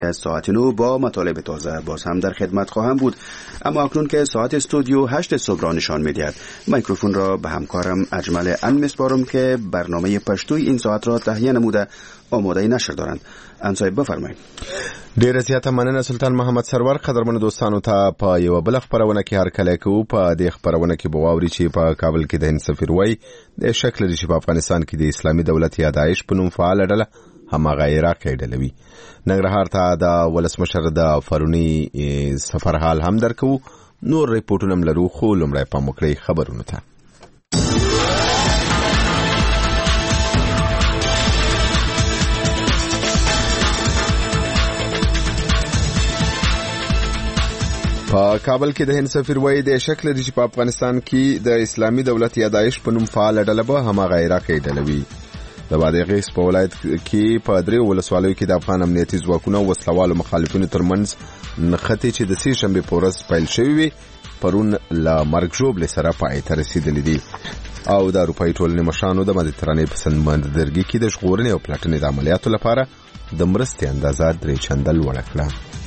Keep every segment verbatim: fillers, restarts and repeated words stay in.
از ساعت نو با مطالب تازه باز هم در خدمت خواهم بود، اما اکنون که ساعت استودیو هشت صبح را نشان می‌دهد میکروفون را به همکارم اجمل ان میسپارم که برنامه پشتوی این ساعت را تهیه نموده آماده نشر دارند. ان صاحب بفرمایئ. ډیره زیاته مننه سلطان محمد سرور. قدرمن دوستانو ته په یو بل خبرونه کې هر کله کوو. په دې خبرونه کې بواوري چې په کابل کې د هند سفیر وای د شکل لري چې په افغانستان کې د اسلامي دولت یا داعش په نوم فعال ډله هماغه عراقي ډله وي. ننګرهار ته د ولسمشر د فرونی سفر حال هم درکو. نور ریپورتونه لرو خو لمړی په مکرې خبرونه ته. په کابل کې د هند سفیر وای د شکل لري چې په افغانستان کې د اسلامي دولت یا داعش په نوم فعال ډله به هماغه عراقي ډله وي. د بادغیس په ولایت کې په درې ولسوالیو کې د افغان امنیتي ځواکونو وسلوالو مخالفینو ترمنځ نښتې چې د سې شنبې په ورځ پیل شوې وي پرون له مرګ ژوبلې سره پای ته رسیدلې دي او د اروپایي ټولنې مشرانو د مدیترانې په سمندرګي کې د ژغورنې او پلټنې د عملیاتو لپاره د مرستې اندازه درې چنده لوړه کړه.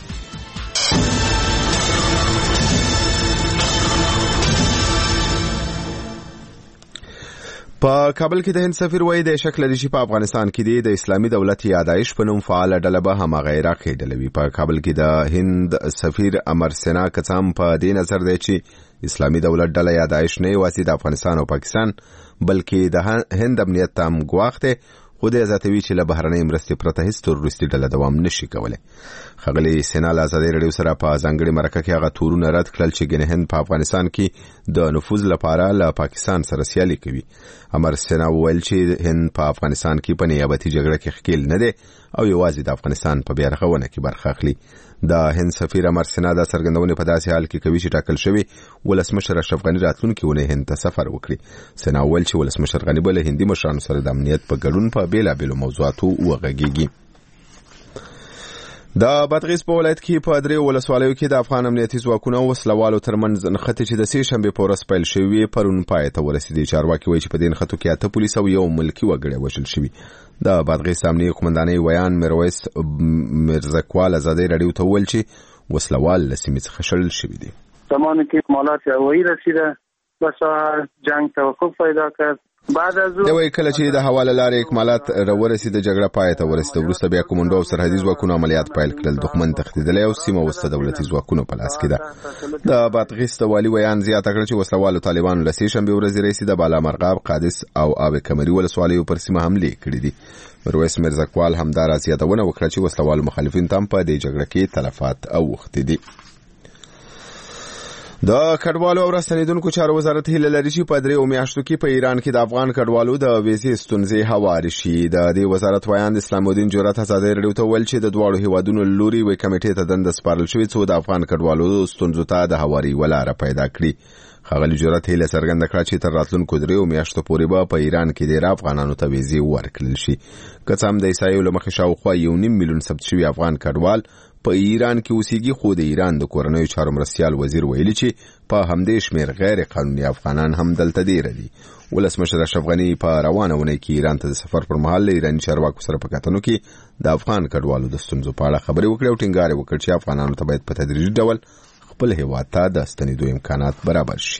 په کابل کې د هند سفیر وای د شکل لري چې په افغانستان کې د اسلامي دولت یا داعش په نوم فعال ډله به هماغه عراقي ډله وي. په کابل کې د هند سفیر امر سینا کڅام په دې نظر دی چې اسلامي دولت ډله یا داعش نه یوازې د افغانستان او پاکستان بلکې د هند امنیت تام ګواښ دی، خو د ازاتوي چې له بهرنۍ مرستې پرته هیڅ تروریستي ډله دوام نشي کولای. خغلی سینا له ازادي رادیو سره په ځانګړي مرکه کې هغه تورونه رد کړل چې ګنې هند په افغانستان کې د نفوذ لپاره له پاکستان سره سیالي کوي. امر سینا وویل چې هند په افغانستان کې په نیابتي جګړه کې ښکیل نه دی او یوازې د افغانستان په بیارغونه کې برخه اخلي. د هند سفیر امر سینا د څرګندونې په داسې حال کې کوي چې ټاکل شوی ولسمشر اشرف غنی راتلونکي ونې هند ته سفر وکړي. سینا وویل چې ولسمشر غنی به له هندي مشرانو سره د امنیت په ګډون په بیلابیلو موضوعاتو وغږیږي. د بادغیس په ولایت کې په درې ولسوالیو کې د افغان امنیتي ځواکونو وسلوالو ترمنځ نښتې چې د سې شنبې په ورځ پیل شوې پرون پای ته ورسېدې. چارواکي وایي چې په دې نښتو کې اته پولیس او یو ملکي وګړی وژل شوي. د بادغیس امنیه قومندانۍ ویان میرویس میرزکوال ازادي رادیو ته وویل چې وسلوال له سیمې څخه شړل شوي دي. زمانی که اکمالات هوایی رسیده بس جنگ توقف پیدا کرد. بعد از د وی کله چې د حواله لارې اکمالات راورسید جګړه پای ته ورسېده. وروسته بیا کومندو او سرحدي ځواکونو عملیات پیل کړل. دښمن تخدیدلی او سیمه وسته دولتي ځواکونو په لاس کې ده. د بادغیس د والي ویان زیاته کړ چې وسلوالو طالبانو له سې شنبې ورځې راهیسې د بالامرغاب، قادس او آب کمري ولسوالیو پر سیمه حملې کړې دي. میرویس میرزکوال همداراز یادونه وکړه چې وسلوالو مخالفین تم په دې جګړه کې تلفات اوښتي دي. د کډوالو او راستنیدونکو چارو وزارت هیله لري چې په درې میاشتو کې په ایران کې د افغان کډوالو د ویزې ستونزې هوارې شي. د دې وزارت ویان اسلام الدین جرأت ازادي رادیو ته ویل چې د دواړو هیوادونو لوري وی کمیټې ته دنده سپارل شوې څو د افغان کډوالو ستونزو ته د هواري ولاره پیدا کړي. خغلی جرأت هیله څرګنده کړه چې تر راتلونکو درې میاشتو پورې به په ایران کې ډېر افغانانو ته ویزې ورکړل شي. که څه هم د عیسایو له مخې شاوخوا یو نیم میلیون ثبت شوي افغان کډوال په ایران کې اوسېږي، خو د ایران د کورنیو چارو مرستیال وزیر ویلي چې په همدې شمېر غیر قانوني افغانان هم دلته ډېر دي. ولسمشر اشرف غني په روانه اونۍ کې ایران ته د سفر پر مهال له ایراني چارواکو سره په کتنو کې د افغان کډوالو د ستونزو په اړه خبرې وکړې او ټینګار یې وکړ چې افغانانو ته باید په تدریجي ډول خپل هېواد ته د ستنېدو امکانات برابر شي.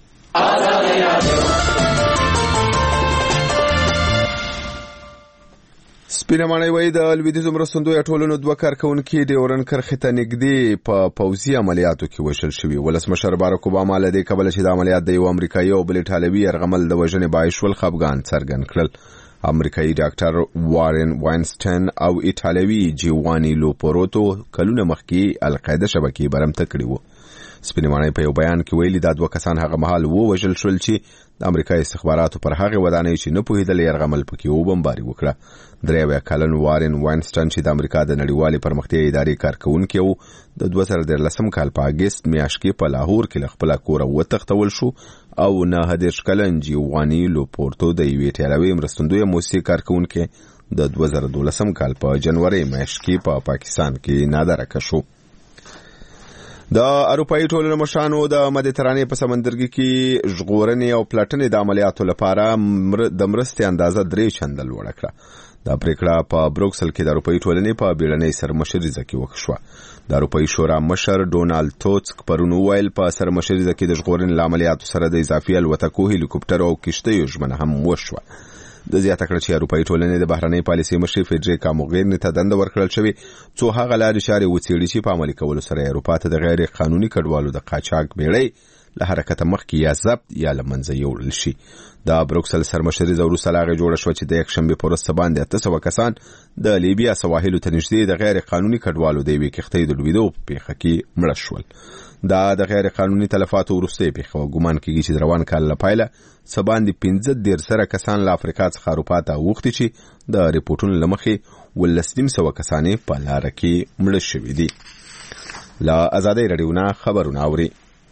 سپینمانای وای د لویدیځ مرستندوی ټولنو دوه کارکونکي ډیورن کرخې ته نږدې په پوځي عملیاتو کې وژل شوي. ولسمشر باراک اوباما له دې کبله چې د عملیات د یو امریکایي او بل ایټالوي یرغمل د وژنې باعث شول خفګان څرګند کړل. امریکایي ډاکټر وارن واینسټین او ایټالوي جیوانی لوپوروتو کلونه مخکې القاعده شبکې برمته کړې وو. سپینمانای په یو بیان کې ویلي دا دوه کسان هغه مهال ووژل شول چې د امریکا استخباراتو پر هغه ودانۍ چې نه پوهېدل یرغمل پکې وبمباري وکړه. درې اویا کلن وارن واینسټن چې د امریکا د نړیوالې پرمختیایي ادارې کارکونکی و د دوه زره دیارلسم کال په اګست میاشت کې په لاهور کې له خپله کوره وتښتول شو او نهه دېرش کلن جیوانی لوپورتو د یوې ایټالوي مرستندویه موسسې کارکونکی د دوه زره دولسم کال په جنوري میاشت کې په پا پاکستان کې نادرکه شو. د اروپאי ټولنو مشرانو د مدیترانې په سمندرګي کې ژغورنې او پلټنې د عملیاتو لپاره د مرستې اندازه درې چنده لوړه کړه. دا پریکړه په بروکسل کې د اروپאי ټولنې په بیړنۍ سرمشریزه کې وکړه. د اروپאי شورا مشر ډونالد توسک پرون ویل په سرمشریزه کې د ژغورنې عملیاتو سره د اضافي الوتکو، هلیکوپټر او کشتیو ژمنه هم وشوه. د زیاته کړه چې اروپאי ټولنې د بهرنۍ پالیسۍ مشر فدریکا موغیرني ته دنده ورکړل شوې څو هغه لارې چارې وڅېړي چې په عملي کولو سره اروپا ته د غیر قانوني کډوالو د قاچاق بیړۍ له حرکته مخکې یا ضبط یا له منځه یوړل شي. د بروکسل سرمشریزه وروسته له هغې جوړه شوه چې د یکشنبې په ورځ څه باندې اته سوه کسان د لیبیا سواحلو ته نږدې د غیر قانوني کډوالو د یوې کښتۍ د ډوبېدو په پیښه کې مړه شول. دا د غیر قانوني تلفاتو وروستۍ پیښه وه. ګمان کېږي چې د روان کال له پیله څه باندې پنځه دېرش زره کسان له افریقا څخه اروپا ته اوښتي چې د ریپورټونو له مخې اوولس نیم سوه کسان یې په لاره کې مړه شوي دي. له ازادۍ راډیو نه خبرونه اوري.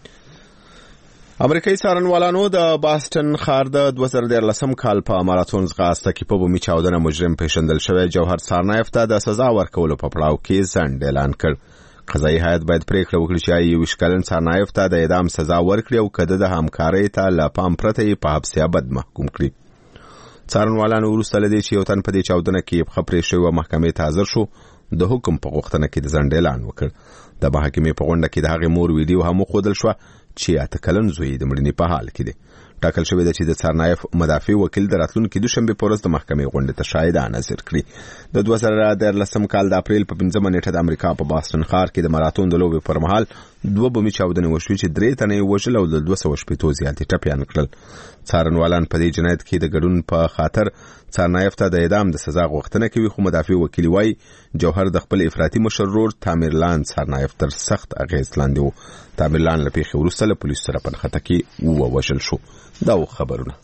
امریکایي څارنوالانو د باستن ښار د دوه زره دیارلسم کال په ماراتون ځغاسته کې په بومي چاودنه مجرم پیژندل شوی جوهر سارنایف ته د سزا ورکولو په پړاو کې ځنډ اعلان کړ. قضایي هیئت باید پریکړه وکړي چې آیا یوویشت کلن سارنایف ته د اعدام سزا ورکړي او که د همکارۍ ته له پام پرته یې په حبس ابد محکوم کړي. څارنوالانو وروسته له دې چې یو تن په دې چاودنه کې پښه پرې شوی وه محکمې ته حاضر شو، د حکم په غوښتنه کې د ځنډ اعلان وکړ. د محکمې په غونډه کې د هغې مور ویډیو هم وښودل شوه چې اته کلن زوی د مړینې په حال کې دی. ټاکل شوی ده چې د سارنایف مدافع وکیل د راتلونکي دوشنبې په ورځ د محکمې غونډې ته شاهدان حاضر کړي. د دوه زره دیارلسم کال د اپریل په پنځمه نیټه د امریکا په باستن ښار کې د ماراتون د لوبې پر مهال دوه بومي چاودنې وشوې چې درې تنه یې وژل او د دوه سوه شپېتو زیاتې ټپیان کړل. څارنوالان په دې جنایت کې د ګډون په خاطر څارنایف ته د اعدام د سزا غوښتنه کوي، خو مدافع وکیل وایي جوهر د خپل افراطي مشر ورور تامرلان څارنایف تر سخت اغېز لاندې و. تامرلان له پیښې وروسته له پولیسو سره په نښته کې ووژل شو. دا و خبرونه.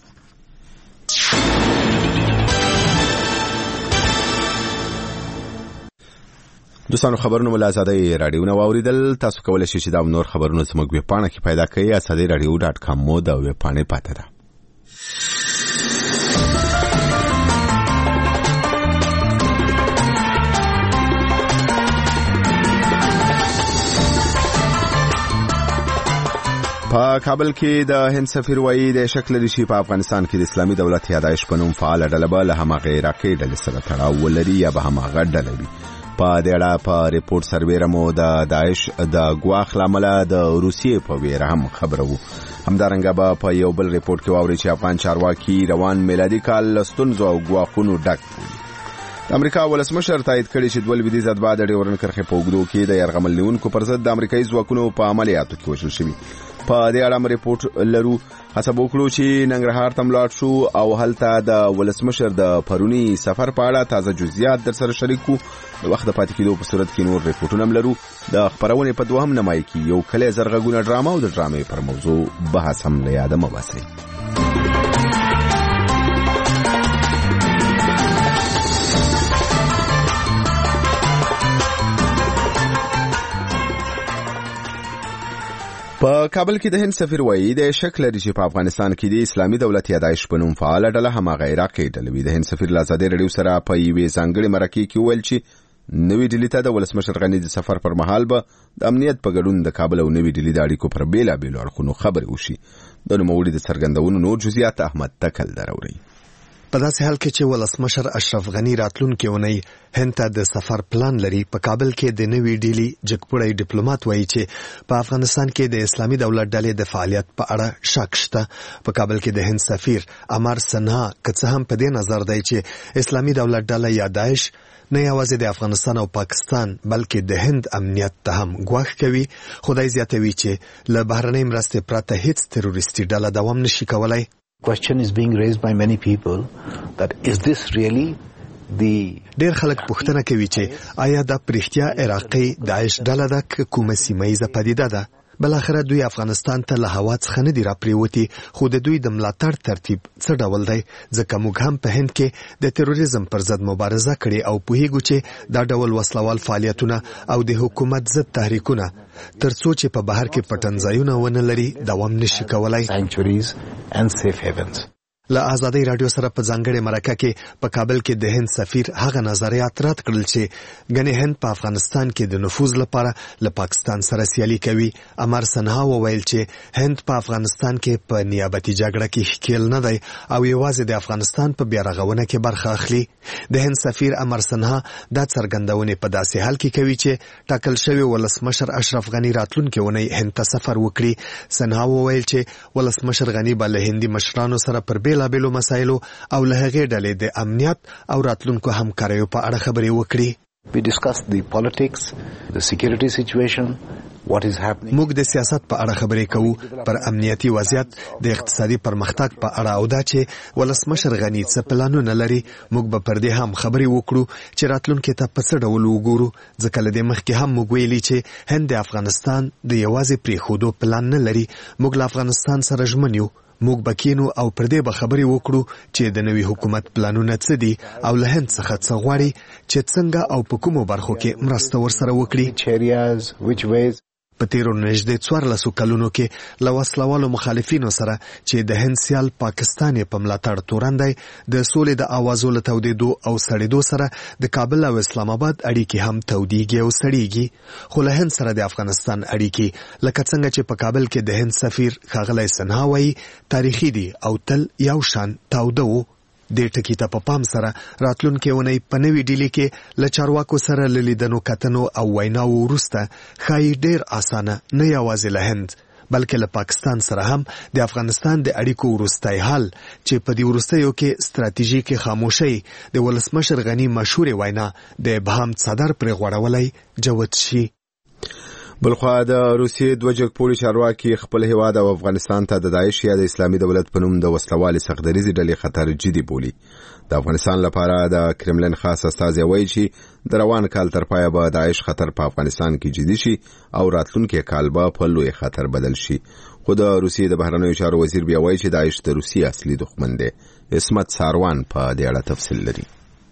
دوستانو خبرونه ول ازادۍ راډیو نو اوریدل. تاسو کولای شئ چې دا نور خبرونه زموږ ویب پاڼه کې پیدا کړئ. ازادۍ راډیو ډاټ کام مو دا ویب پاڼه پاتې ده. په کابل کې د هند سفیر وایي د شک لري چې په افغانستان کې د اسلامي دولت یادایش په نوم فعاله ډله به له هماغې عراقي ډلې سره تړاو ولري یا به هماغه ډله وي. په دې اړه په ریپورټ سربیره مو د داعش د ګواښ له امله د روسیې په ویره هم خبره وو. همدارنګه به په یو بل ریپورټ کې واورئ چې افغان چارواکي روان میلادي کال له ستونزو او ګواښونو ډک بولي. د امریکا ولسمشر تایید کړي چې دوه لویدیځ اتباع د ډیورن کرښې په اوږدو کې د یرغمل نیونکو پر ضد د امریکایي ځواکونو په عملیاتو کې وژل شوي. په دې اړه ریپورټ لرو. هڅه وکړو چې ننګرهار ته ملاړ شو او هلته د ولسمشر د پرونی سفر په اړه تازه جزئیات در سره شریک کړو. د وخت پاتې کېدو په صورت کې نور ریپورټونه هم لرو. د خبرونې په دوهم نمای کې یو کلی زرغږونه ډرامه او د ډرامې پر موضوع بحث هم له یاده مه باسئ. په کابل کې د هند سفیر وایي د شک لري چې په افغانستان کې د اسلامي دولت یادایش په نوم فعاله ډله هماغه عراقي ډله وي. د هند سفیر له ازادۍ راډیو سره په یوې ځانګړې مرکې کې وویل چې نوې ډیلي ته د ولسمشر غني د سفر پر مهال به د امنیت په ګډون د کابل او نوې ډیلي د اړیکو پر بېلابېلو اړخونو خبرې وشي. د نوموړي د څرګندونو نور جزئیات احمد تکل دراوري. په داسې حال کې چې ولسمشر اشرف غني راتلونکي اونۍ هند ته د سفر پلان لري، په کابل کې د نوې ډیلي جګپوړی ډیپلوماټ وایي چې په افغانستان کې د اسلامي دولت ډلې د فعالیت په اړه شک شته. په کابل کې د هند سفیر امر سنها که څه هم په دې نظر دی چې اسلامي دولت ډله یا داعش نه یوازې د افغانستان او پاکستان بلکې د هند امنیت ته هم ګواښ کوي. خدای زیاتوي چې له بهرنۍ مرستې پرته هیڅ تروریستي ډله دوام نشي کولای. Question is being raised by many people that is this really the ډېر خلک پوښتنه کوي چې آیا دا پرختیا عراقي داعش ډله ده که کومه سیمه ییزه پدیده ده؟ بل اخره دوی افغانستان ته له هوا څخه نه دي راپریوتي، خو د دوی د ملاتړ ترتیب څه ډول دی؟ ځکه موږ هم په هند کې د تروریزم پر ضد مبارزه کړې او پوهیږو چې دا ډول وسلوال فعالیتونه او د حکومت ضد تحریکونه تر څو چې په بهر کې پټنځایونه ونه لري دوام نشي کولای. له آزادۍ رادیو سره په ځانګړې مرکه کې په کابل کې د هند سفیر هغه نظریات رد کړل چې ګنې هند په افغانستان کې د نفوذ لپاره له پاکستان سره سیالي کوي. امر سنها وویل چې هند په افغانستان کې په نیابتي جګړه کې ښکیل نه دی او یوازې د افغانستان په بیارغونه کې برخه اخلي. د هند سفیر امر سنها دا څرګندونې په داسې حال کې کوي چې ټاکل شوی ولسمشر اشرف غني راتلونکې اونۍ هند ته سفر وکړي. سنها وویل چې ولسمشر غني به له هندي مشرانو سره پر بیل بېلابېلو مسایلو او له هغې ډلې د امنیت او راتلونکو همکاریو په اړه خبرې وکړي. We discussed the politics, the security situation, what is happening. موږ د سیاست په اړه خبرې کوو، پر امنیتي وضعیت، د اقتصادي پرمختګ په اړه او دا چې ولسمشر غني څه پلانونه لري. موږ به پر دې هم خبرې وکړو چې راتلونکي ته په څه ډول وګورو، ځکه له دې مخکې هم موږ ویلي چې هند د افغانستان د یوازې پرېښودو پلان نه لري. موږ له افغانستان سره ژمن یو. موږ بکینو او پر دې به خبرې وکړو چې د نوي حکومت پلانونه څه دي او له هند څخه څه غواړي چې څنګه او په کومو برخو کې مرسته ورسره وکړي. په تیرو نږدې څوارلسو کلونو کې له وسلوالو مخالفینو سره چې د هند سیال پاکستان یې په ملاتړ تورن دی، د سولې د اوازو له تودېدو او سړېدو سره د کابل او اسلام آباد اړیکې هم تودېږي او سړېږي. خو له هند سره د افغانستان اړیکې لکه څنګه چې په کابل کې د هند سفیر ښاغلی سنها وایي تاریخي دي او تل یو شان تاوده وو. دې ټکي ته په پام سره راتلونکې اونۍ په نوې ډیلي کې له چارواکو سره له لیدنو کتنو او ویناو وروسته ښایي ډېر اسانه نه یوازې له هند بلکې له پاکستان سره هم د افغانستان د اړیکو وروستی حل چې په دې وروستیو کې ستراتیژیکې خاموشۍ د ولسمشر غني مشهورې وینا د ابهام څادر پرې غوړولی جوت شي. بلخوا د روسیې دوه جګپوړي چارواکي خپل هیواد او افغانستان ته د داعش یا د اسلامي دولت په نوم د وسلوالې سختدریزې ډلې خطر جدي بولي. د افغانستان لپاره د کرملن خاص استازی وایي چې د روان کال تر پایه به داعش خطر په افغانستان کې جدي شي او راتلونکي کال به په لوی خطر بدل شي. خو د روسیې د بهرنیو چارو وزیر بیا وایي چې داعش د روسیې اصلي دښمن دی. عصمت ساروان په دې اړه تفصیل لري.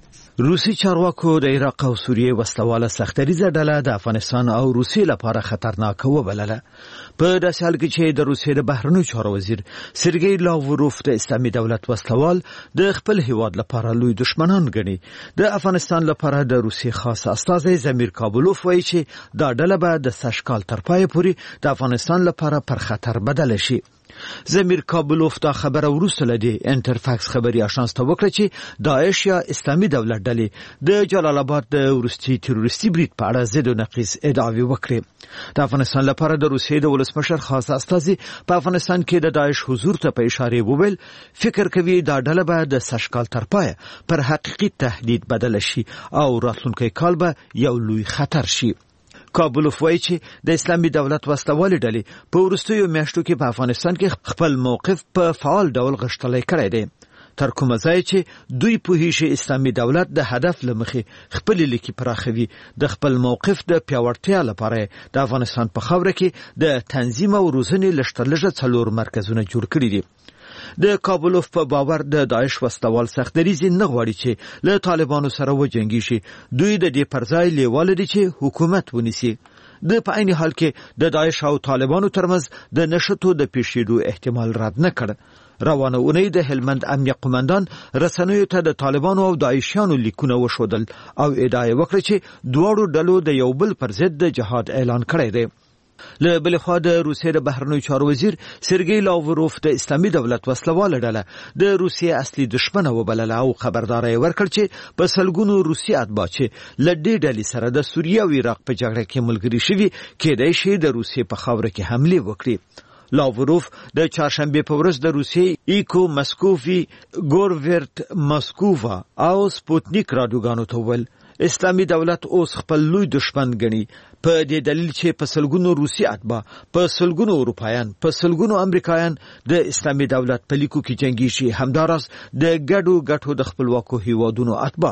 روسي چارواکو د عراق او سوریې وسلواله سختدریزه ډله د افغانستان او روسیې لپاره خطرناکه وبلله. په داسې حال کې چې د روسیې د بهرنیو چارو وزیر سرګی لاوروف د اسلامي دولت وسلوال د خپل هیواد لپاره لوی دشمنان ګڼي. د افغانستان لپاره د روسیې خاص استازی زمیر کابلوف وایي چې دا ډله به د سږ کال تر پایه پورې د افغانستان لپاره پر خطر بدله شي. زمیر کابلوف دا خبره وروسته لدی انټرفاکس خبري آژانس ته وکړه چې داعش یا اسلامي دولت ډلې د جلال آباد د وروستي تروریستي برید په اړه ضد او نقیض ادعاوې وکړې. د افغانستان لپاره د روسیې د ولسمشر خاص استازي په افغانستان کې د داعش حضور ته په اشاره وویل فکر کوي دا ډله به د سږ کال تر پایه پر حقیقي تهدید بدله شي او راتلونکی کال به یو لوی خطر شي. کابلوف وایي چې د اسلامي دولت وسلوالې ډلې په وروستیو میاشتو کې په افغانستان کې خپل موقف په فعال ډول غښتلی کړی دی. تر کومه ځای چې دوی پوهیږي اسلامي دولت د هدف له مخې خپل لیکي پراخوي. د خپل موقف د پیاوړتیا لپاره د افغانستان په خاوره کې د تنظیم او روزنې لږترلږه څلور مرکزونه جوړ کړي دي. د کابلوف په باور د داعش وسلوال سختدریزې نه غواړي چې له طالبانو سره وجنګي. دوی د دې پر ځای لیواله دي چې حکومت ونیسي. د په عین حال کې د داعش او طالبانو ترمنځ د نشټو د پیښېدو احتمال رد نه کړ. روانه اونۍ د هلمند امنیه قومندان رسنیو ته د طالبانو او داعشیانو لیکونه وښودل او ادعا وکړه چې دواړو ډلو د یو بل پر ضد د جهاد اعلان کړی دی. له بل خوا د روسیې د بهرنیو چارو وزیر سرګی لاوروف د اسلامي دولت وسلواله ډله د روسیې اصلي دښمنه وبلله او خبرداری ورکړ چې په سلګونو روسي اتباع چې له دې ډلې سره د سوریې او عراق په جګړه کې ملګري شوي کېدای شي د روسیې په خاوره کې حملې وکړي. لاوروف د چهارشنبه په ورځ د روسیې ایکو مسکوفي ګورورت مسکووا او سپوتنیک رادیوګانو ته وویل اسلامي دولت اوس خپل لوی دشمن ګڼي په دې دلیل چې په سلګونو روسي اتباع په سلګونو اروپایان په سلګونو امریکایان د اسلامي دولت په لیکو کې جنگي شي. همدارس د ګډو ګټو د خپلواکو هیوادونو اتباع.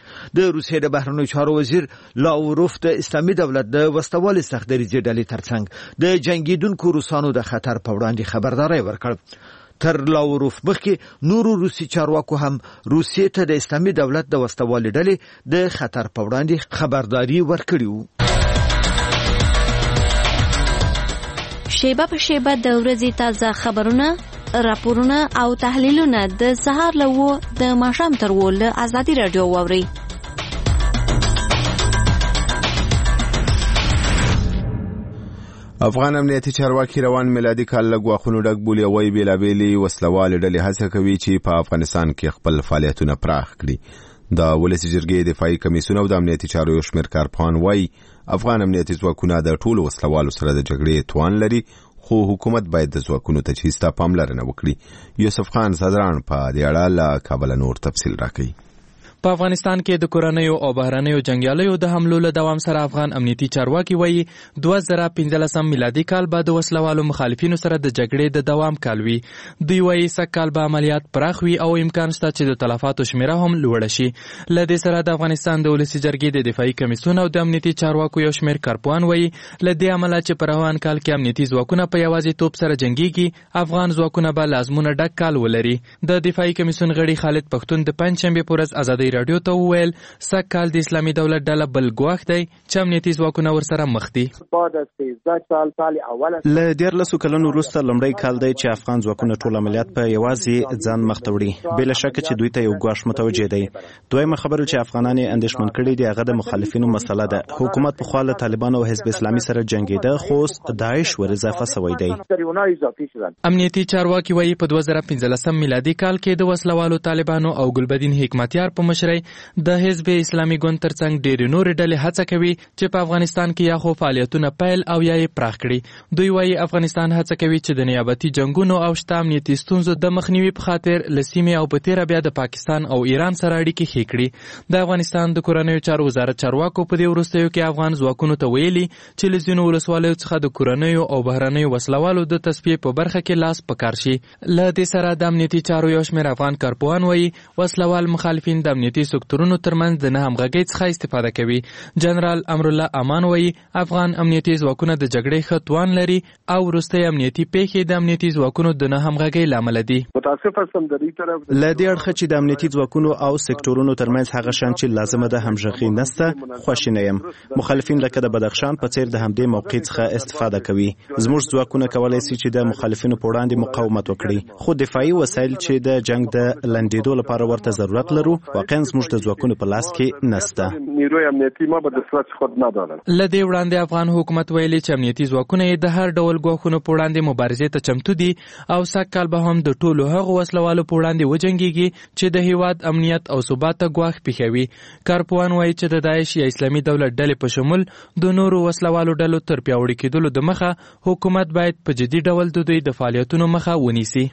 د روسیې د بهرنیو چارو وزیر لاوروف د اسلامي دولت د وسلوالې سختدریزې ډلې ترڅنګ د جنگیدونکو روسانو د خطر په وړاندې خبرداری ورکړ. تر لاوروف مخکې نورو روسي چارواکو هم روسیې ته د اسلامي دولت د وسلوالې ډلې د خطر په وړاندې خبرداری ورکړی و. شیبه په شیبه د ورځې تازه خبرونه راپورونه او تحلیلونه د سهار له و د ماښام تر و له ازادي رادیو واورئ. افغان امنیتي چارواکي روان میلادي کال له ګواښونو ډک بولي او وايي بېلابېلې وسلوالې ډلې هڅه کوي چې په افغانستان کې خپل فعالیتونه پراخ کړي. د ولسي جرګې دفاعي کمیسیون او د امنیتي چارو یو شمېر کارپوهان وايي افغان امنیتي ځواکونه د ټولو وسلوالو سره د جګړې توان لري، خو حکومت باید د ځواکونو تجهیز ته پاملرنه وکړي. یوسف خان صدران په دې اړه له کابل نور تفصیل راکوي. په افغانستان کې د کورنیو او بهرنیو جنگیالیو د حملو له دوام سره افغان امنیتي چارواکي وایي دوه زره پنځلسم میلادي کال به د وسلوالو مخالفینو سره د جګړې د دوام کال وي. دوی وایي سږ کال به عملیات پراخ وي او امکان شته چې د تلفاتو شمیره هم لوړه شي. له دې سره د افغانستان د ولسي جرګې د دفاعي کمیسیون او د امنیتي چارواکو یو شمېر کارپوهان وایي له دې امله چې په روان کال کې امنیتي ځواکونه په یوازې توپ سره جنګیږي، افغان ځواکونه به لازمونه ډک کال ولري. د دفاعي کمیسیون غړي خالد پښتون د پنځشنبې په ورځ ازادي رادیو ته وویل سږ کال د اسلامي دولت ډله بل ګواښ دی چې امنیتي ځواکونه ورسره مخ دي. له دیارلسو کلونو وروسته لومړی کال دی چې افغان ځواکونه ټول عملیات په یوازې ځان مخ ته وړي. بې له شکه چې دوی ته یو ګواښ متوجه دی. دویمه خبره چې افغانان یې اندېښمن کړي دي هغه د مخالفینو مسله ده. حکومت پخوا له طالبانو او حزب اسلامي سره جنګېده، خو اوس داعش ور اضافه سوی دی. امنیتي چارواکي وایي په دوه زره پنځلسم میلادي کال کې د وسلوالو طالبانو او ګلبدین حکمتیار په مشرۍ د حزب اسلامي ګوند ترڅنګ ډېرې نورې ډلې هڅه کوي چې په افغانستان کې یا خو فعالیتونه پیل او یا یې پراخ کړي. دوی وایي افغانستان هڅه کوي چې د نیابتي جنگونو او شته امنیتي ستونزو د مخنیوي په خاطر له سیمې او په تېره بیا د پاکستان او ایران سره اړیکې ښې کړي. د افغانستان د کورنیو چارو وزارت چارواکو په دې وروستیو کې افغان ځواکونو ته ویلي چې له ځینو ولسوالیو څخه د کورنیو او بهرنیو وسلوالو د تصفیې په برخه کې لاس په کار شي. له دې سره د امنیتي چارو یو شمېر افغان کارپوهان وایي وسلوال مخالفین د امنیتي سکتورونو ترمنځ د نه همغږۍ څخه استفاده کوي. جنرال امرالله امان وایي افغان امنیتي ځواکونه د جګړې ښه توان لري او وروستۍ امنیتي پیښې د امنیتي ځواکونو د نه همغږۍ له امله دي. له دې اړخه چې د امنیتي ځواکونو او سکتورونو ترمنځ هغه شان چې لازمه ده همغږي نشته، خوښ نه یم. مخالفین لکه د بدخشان په څیر د همدې موقع څخه استفاده کوي. زموږ ځواکونه کولی شي چې د مخالفینو په وړاندې مقاومت وکړي، خو دفاعي وسایل چې د جنگ د لنډېدو لپاره ورته ضرورت لرو واقعا زموږ د ځواکونو په لاس کې نشته. نیروی امنیتی ما به دسترس خود ندارن. له دې وړاندې افغان حکومت ویلي چې امنیتي ځواکونه یې د هر ډول ګواښونو په وړاندې مبارزې ته چمتو دي او سږ کال به هم د ټولو هغو وسلوالو په وړاندې وجنګېږي چې د هیواد امنیت او ثبات ته ګواښ پېښوي. کارپوهان وایي چې د داعش یا اسلامي دولت ډلې په شمول د نورو وسلوالو ډلو تر پیاوړي کېدلو د مخه حکومت باید په جدي ډول د دوی د فعالیتونو مخه ونیسي.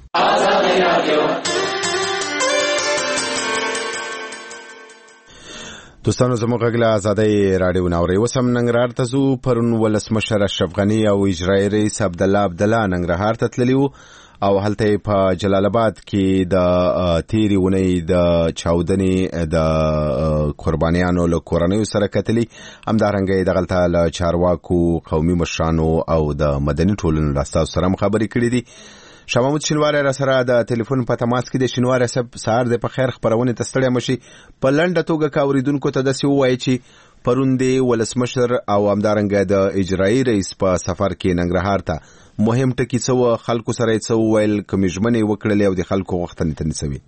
دوستانو زموږ غږ له ازادۍ راډیو ناوري اوس هم ننګرهار ته ځو. پرون ولسمشر اشرف غني او اجرایي رئیس عبدالله عبدالله ننګرهار ته تللي وو او هلته په جلال آباد کې د تیرې اونۍ د چاودنې د قربانیانو له کورنیو سره کتلي، همدارنګه یې دغلته له چارواکو، قومي مشرانو او د مدني ټولنو له استازو سره هم خبرې کړې دي. شاه محمود شینواری را سره د ټلیفون په تماس کې د شینواری صاحب سهار د په خیر خبرونه ته ستړی مشي. په لنډه توګه که اوریدونکو ته داسې ووایي چې پرون د ولسمشر او همدارنګه د اجرایي رئیس په سفر کې ننګرهار ته مهم ټکي څه وو، خلکو سره یې څه وویل، کومې ژمنې وکړلې او د خلکو غوښتنې ته نڅوي.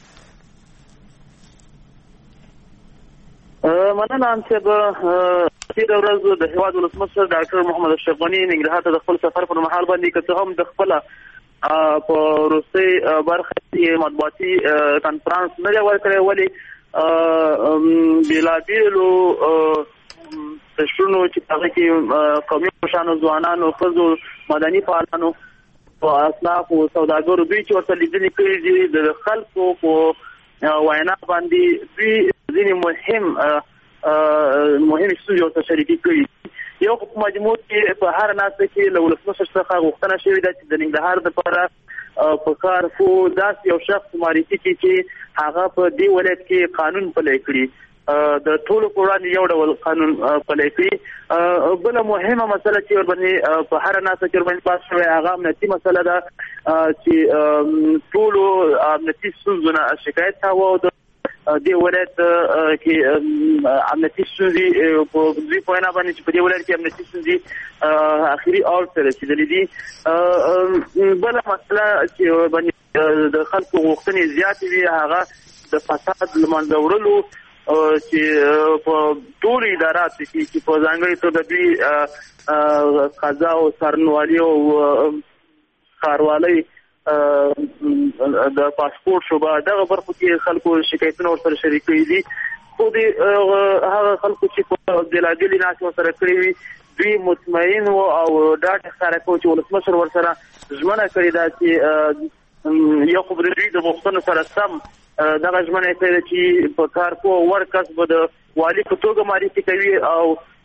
مننه انصب تېره ورځ د هېواد ولسمشر ډاکټر محمد اشرف غني ننګرهار ته د خپل سفر پر مهال باندې که څه هم د خپله په وروستۍ برخه کې مطبوعاتي کنفرانس نه دی ورکړی، ولې بېلابېلو قشرونو چې په هغه کې قومي مشرانو، ځوانانو، ښځو، مدني فعالانو، اصنافو، سوداګرو دوی چې ورته لیدنې کړي دي د خلکو په وینا باندې دوی ځینې مهم مهمې ستونزې ورته شریکې کړي. یو په مجموع کې په هر ناسته کې له ولسمشر څخه غوښتنه شوې ده چې د ننګرهار دپاره په کار خو داسې یو شخص معرفي کړي چې هغه په دې ولایت کې قانون پلی کړي، د ټولو په وړاندې یو ډول قانون پلی کړي. بله مهمه مسله چې ورباندې په هر ناسته کې ورباندې بحث شوی هغه امنیتي مسله ده چې ټولو امنیتي ستونزو نه شکایت کاوه او دې ولایت کې امنیتي ستونزې په دوی په وینا باندې چې په دې ولایت کې امنیتي ستونزې اخري اوج ته رسېدلې دي. بله مسله چې باندې د خلکو غوښتنې زیاتې وي هغه د فساد له منځه وړلو چې په ټول ادارات کې چې په ځانګړي توګه دوی قضا او څارنوالي او ښاروالۍ د پاسپورت شوبه دغه برخو کې خلکو شکایتونه ورسره شریک کړي دي خو د هغه خلکو چې په بېلابېلې ناستې ورسره کړې وي دوی مطمئن وو او ډاډ ښکاره کوي چې ولسمشر ورسره ژمنه کړې ده چې یو خو د دوی د غوښتنو سره سم دغه ژمنه یې کړې ده چې په کار پوه وړ کس به د والي په توګه معرفي کوي او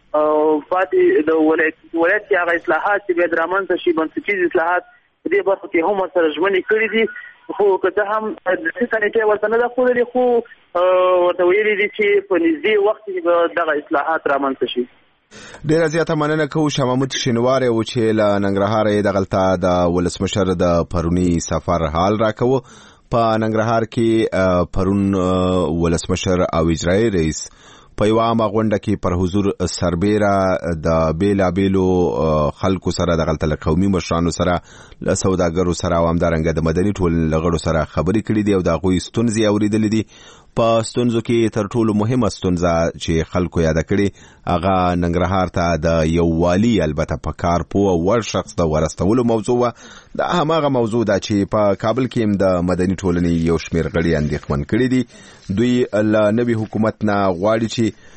پاتې د ولایت ولایت کې هغه اصلاحات چې باید رامنځته شي بنسټیز اصلاحات په دې برخو کې هم ورسره ژمنې کړې دي خو که څه هم داسې نیټه ورته نه ده ښودلې خو ورته ویلي دي چې په نږدې وخت کې به دغه اصلاحات رامنځته شي. ډیره زیاته مننه کوو شاه محمود شینواری و چې له ننګرهار یې دغلته د ولسمشر د پرونی سفر حال راکوه. په ننګرهار کې پرون ولسمشر او اجرایي رئیس په یوه عامه غونډه کې پر حضور سربیره د بیلابیلو خلکو سره دغلته له قومي مشرانو سره له سوداګرو سره او همدارنګه د مدني ټولنې له غړو سره خبرې کړې دي او د هغوی ستونزې اورېدلې دي. په ستونزو کې تر ټولو مهمه ستونزه چې خلکو یاده کړې هغه ننګرهار ته د یو والي البته په کار پوه وړ شخص د ورستولو موضوع وه. دا هماغه موضوع ده چې په کابل کې هم د مدني ټولنې یو شمېر غړي اندېښمن کړي دي. دوی له نوي حکومت نه غواړي چې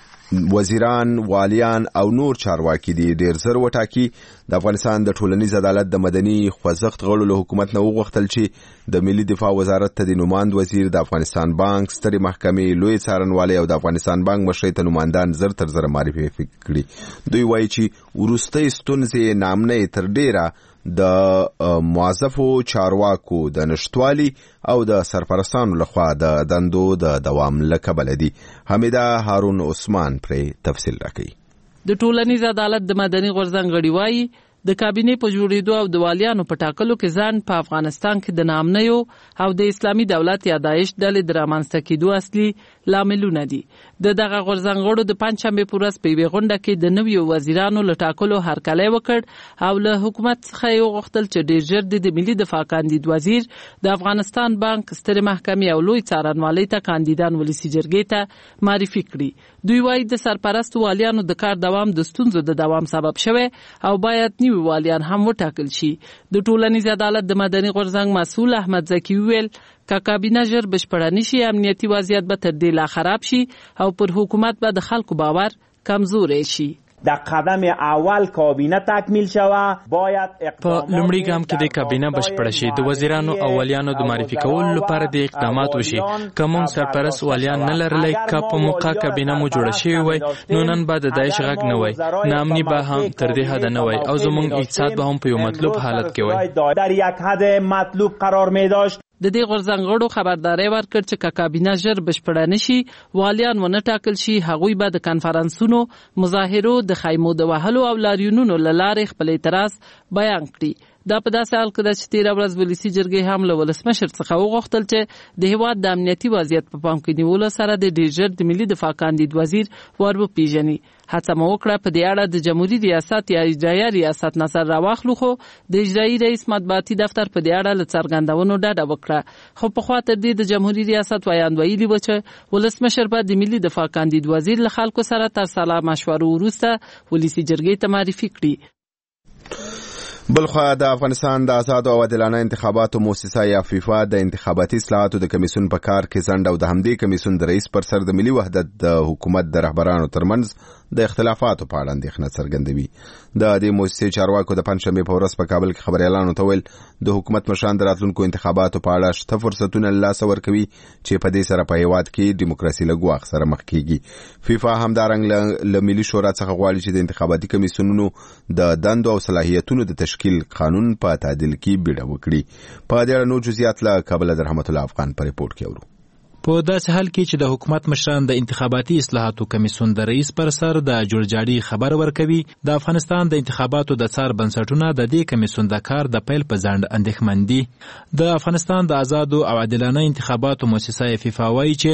وزیران، والیان او نور چارواکي دي ډیر زر وټاکي. د افغانستان د ټولنیز عدالت د مدني خوځښت غړو له حکومت نه وغوښتل چې د ملي دفاع وزارت ته د نوماند وزیر، د افغانستان بانک، سترې محکمې، لوی څارنوالي او د افغانستان بانک مشرۍ ته نوماندان زر تر زره معرفي کړي. دوی وایي چې وروستۍ ستونزې نامنۍ تر ډیره د موظفو چارواکو د نشټوالي او د سرپرستانو لخوا د دندو د دوام له کبله دي. حمیده هارون عثمان پرې تفصیل راکوي. د ټولنیز عدالت د مدني غورځنګ غړي وایي د کابینې په جوړېدو او د والیانو په ټاکلو کې ځان په افغانستان کې د نامنیو او د اسلامي دولت یا داعش ډلې د رامنځته کېدو اصلي لاملونه دي. د دغه غورځنګ غړو د پنجشنبې په ورځ په یوې غونډه کې د نویو وزیرانو له ټاکلو هرکلی وکړ او له حکومت څخه یې وغوښتل چې ډېر ژر د ملي دفاع کاندید وزیر، د افغانستان بانک، سترې محکمې او لوی څارنوالۍ ته کاندیدان ولسي جرګې ته معرفي کړي. دوی وایي د سرپرستو والیانو د کار دوام د ستونزو د دوام سبب شوی او باید نیو والیان هم وټاکل شي. د ټولنیز عدالت د مدني غورځنګ مسؤل احمد زکی ویل که کابینه ژر بشپړه نشي امنیتي وضعیت به تر دې لا خراب شي او پر حکومت به د خلکو باور کمزوری شي. در قدم اول کابینه تکمیل شوه باید په لومړي ګام کې د کابینه بشپړه شي، د وزیرانو او والیانو د معرفي کولو لپاره د اقدامات وشي. که موږ سرپرست والیان نه لرلی، که په موقع کابینه مو جوړه شوې وای نو نن به د داعش غږ نه وای، ناامني به هم تر دې حده نه وای او زموږ اقتصاد به هم په یو مطلوب حالت کې وای. در یک حد مطلوب قرار می داشت. د دې غورځنګ غړو خبرداري ورکړ چې که کابینه ژر بشپړه نشي، والیان ونه ټاکل شي، هغوی به د کنفرانسونو، مظاهرو، د خیمو د وهلو او لاریونونو له لارې خپل اعتراض بیان کړي. دا په داسې حال کې ده چې تېره ورځ ولسي جرګې هم له ولسمشر څخه وغوښتل چې د هېواد د امنیتي وضعیت په پام کې نیولو سره د ډېر ژر د ملي دفاع کاندید وزیر ور وپېژني. هڅه مو وکړه په دې اړه د جمهوري ریاست یا اجرایي ریاست نظر راواخلو، خو د اجرایي رئیس مطبوعاتي دفتر په دې اړه له څرګندونو ډډه وکړه. خو پخوا تر دې د جمهوري ریاست ویاند ویلي و چې ولسمشر به د ملي دفاع کاندید وزیر له خلکو سره تر سلا مشورو وروسته ولسي جرګې ته معرفي کړي. بلخوا د افغانستان د آزادو او عادلانه انتخاباتو مؤسسه یا فیفا د انتخاباتي اصلاحاتو د کمیسیون په کار کې ځنډ او د همدې کمیسیون د رئیس پر سر د ملي وحدت د حکومت د رهبرانو ترمنځ د اختلافاتو په اړه اندېښنه څرګندوي. د دې مؤسسې چارواکو د پنجشنبې په ورځ په کابل کې خبريالانو ته ویل د حکومت مشران د راتلونکو انتخاباتو په اړه شته فرصتونه له لاسه ورکوي چې په دې سره په هېواد کې دیموکراسي له ګواښ سره مخ کیږي. فیفا همدارنګه له ملي شورا څخه غواړي چې د انتخاباتي کمیسیونونو د دندو او صلاحیتونو د تشکیل قانون په تعدیل کې بیړه وکړي. په دې اړه نور جزئیات له کابل د رحمت الله افغان په ریپورت کې اورو. په داسې حال کې چې د حکومت مشران د انتخاباتي اصلاحاتو کمیسیون د رئیس پر سر د جوړجاړي خبر ورکوي، د افغانستان د انتخاباتو د څار بنسټونه د دې کمیسیون د کار د پیل په ځنډ اندېښمن دي. د افغانستان د آزادو او عادلانه انتخاباتو مؤسسه فیفا وایي چې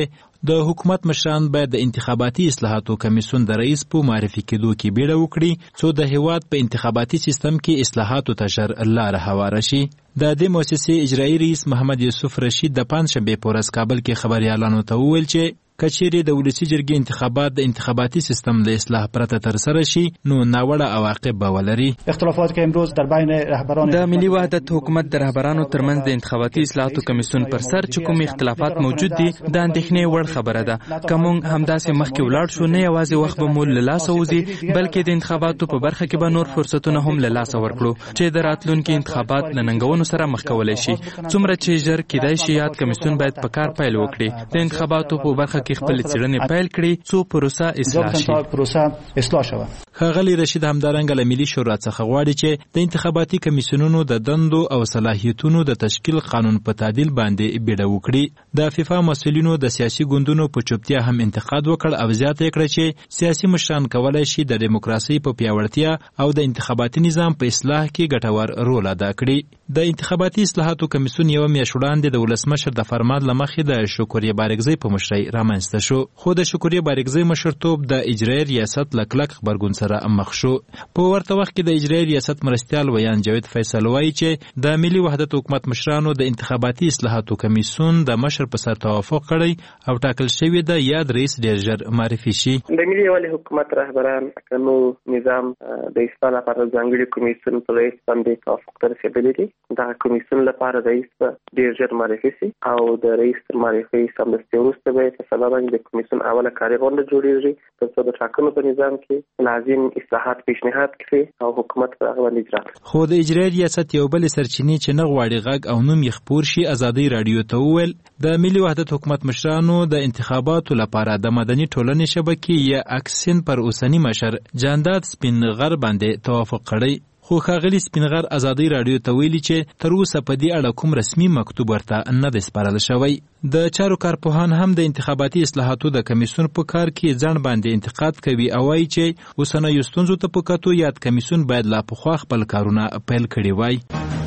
د حکومت مشران باید د انتخاباتي اصلاحاتو کمیسیون د رئیس په معرفي کېدو کې بیړه وکړي څو د هیواد په انتخاباتي سیستم کې اصلاحاتو ته ژر لاره هواره شي. د دې مؤسسې اجرایي رئیس محمد یوسف رشید د پنجشنبې په ورځ کابل کې خبریالانو ته وویل چې کچېرې د ولسي جرګې انتخابات د انتخاباتي سیستم له اصلاح پرته ترسره شي نو ناوړه عواقب به ولري. اختلافات که امروز در بین رهبران د ملي وحدت حکومت د رهبرانو ترمنځ د انتخاباتي اصلاحاتو کمیسیون پر سر چې کوم اختلافات موجود دي د اندېښنې وړ خبره ده. که موږ همداسې مخکې ولاړ شو نه یوازې وخت به مو له لاسه وځي بلکې د انتخاباتو په برخه کې به نور فرصتونه هم له لاسه ورکړو چې د راتلونکي انتخابات له ننګونو سره مخ کولی شي. څومره چې ژر کیدای شي یاد کمیسیون باید په کار پیل وکړي د انتخاباتو په برخه کې خپل څېړنې پیل کړي څو پروسه اصلاح شي. پروسه اصلاح شوه. ښاغلي رشید همدارنګه له ملي شورا څخه غواړي چې د انتخاباتي کمیسیونونو د دندو او صلاحیتونو د تشکیل قانون په تعدیل باندې بیړه وکړي. د فیفا مسؤلینو د سیاسي ګوندونو په چوپتیا هم انتقاد وکړ او زیاته کړه چې سیاسي مشران کولای شي د دیموکراسي په پیاوړتیا او د انتخاباتي نظام په اصلاح کې ګټور رول ادا کړي. د انتخاباتي اصلاحاتو کمیسیون یو میاشت وړاندې د ولسمشر د فرمان له مخې د شکریه بارګزی په مشرۍ رامنځته شو خو د شکریه بارګزی مشرتوب د اجرایي ریاست له کلک غبرګون سره مخ شو. په ورته وخت کې د اجرایي ریاست مرستیال ویان جاوید فیصل وایي چې د ملي وحدت حکومت مشرانو د انتخاباتي اصلاحاتو کمیسیون د مشر په سر توافق کړی او ټاکل شوی د یاد رئیس ډیر ژر معرفي شي. د ملي والي حکومت رهبران کنو نظام د اصلاح لپاره ځانګړي کمیسیون په رئیس باندې توافق ته رسیدلی دي. دا کمیسیون لپاره رئیس په ډیر ژر معرفي شي او د رئیس تر معرفي سمدستي وروسته به په سبا باندې د کمیسیون اوله کاري غونډه جوړیږي تر څو د ټاکنو په نظام کې لازم اصلاحات پیشنهاد کړي او حکومت پر هغه باندې اجرا. خو د اجرایي ریاست یو بل سرچینې چې نه غواړي غږ او نوم یې خپور شي ازادي رادیو ته وویل د ملي وحدت حکومت مشرانو د انتخاباتو لپاره د مدني ټولنې شبکې یا اکسین پر اوسنی مشر جانداد سپین غر باندې توافق کړی. خو ښاغلي سپینغر ازادي رادیو ته ویلي چې تر اوسه په دې اړه کوم رسمي مکتوب ورته نه دی سپارل شوی. د چارو کارپوهان هم د انتخاباتي اصلاحاتو د کمیسیون په کار کې ځان باندې انتقاد کوي او وایي چې اوسنیو ستونزو ته په کتو یاد کمیسیون باید لا پخوا خپل کارونه پیل کړي وای.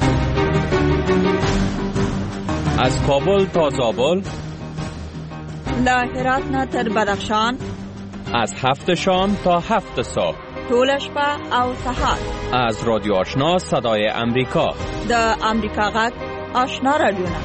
از کابل تا زابل، له هرات نه تر بدخشان، از هفت شام تا هفت صبح، طول شپه او سهار، از رادیو آشنا صدای امریکا، د امریکا غږ آشنا رادیو.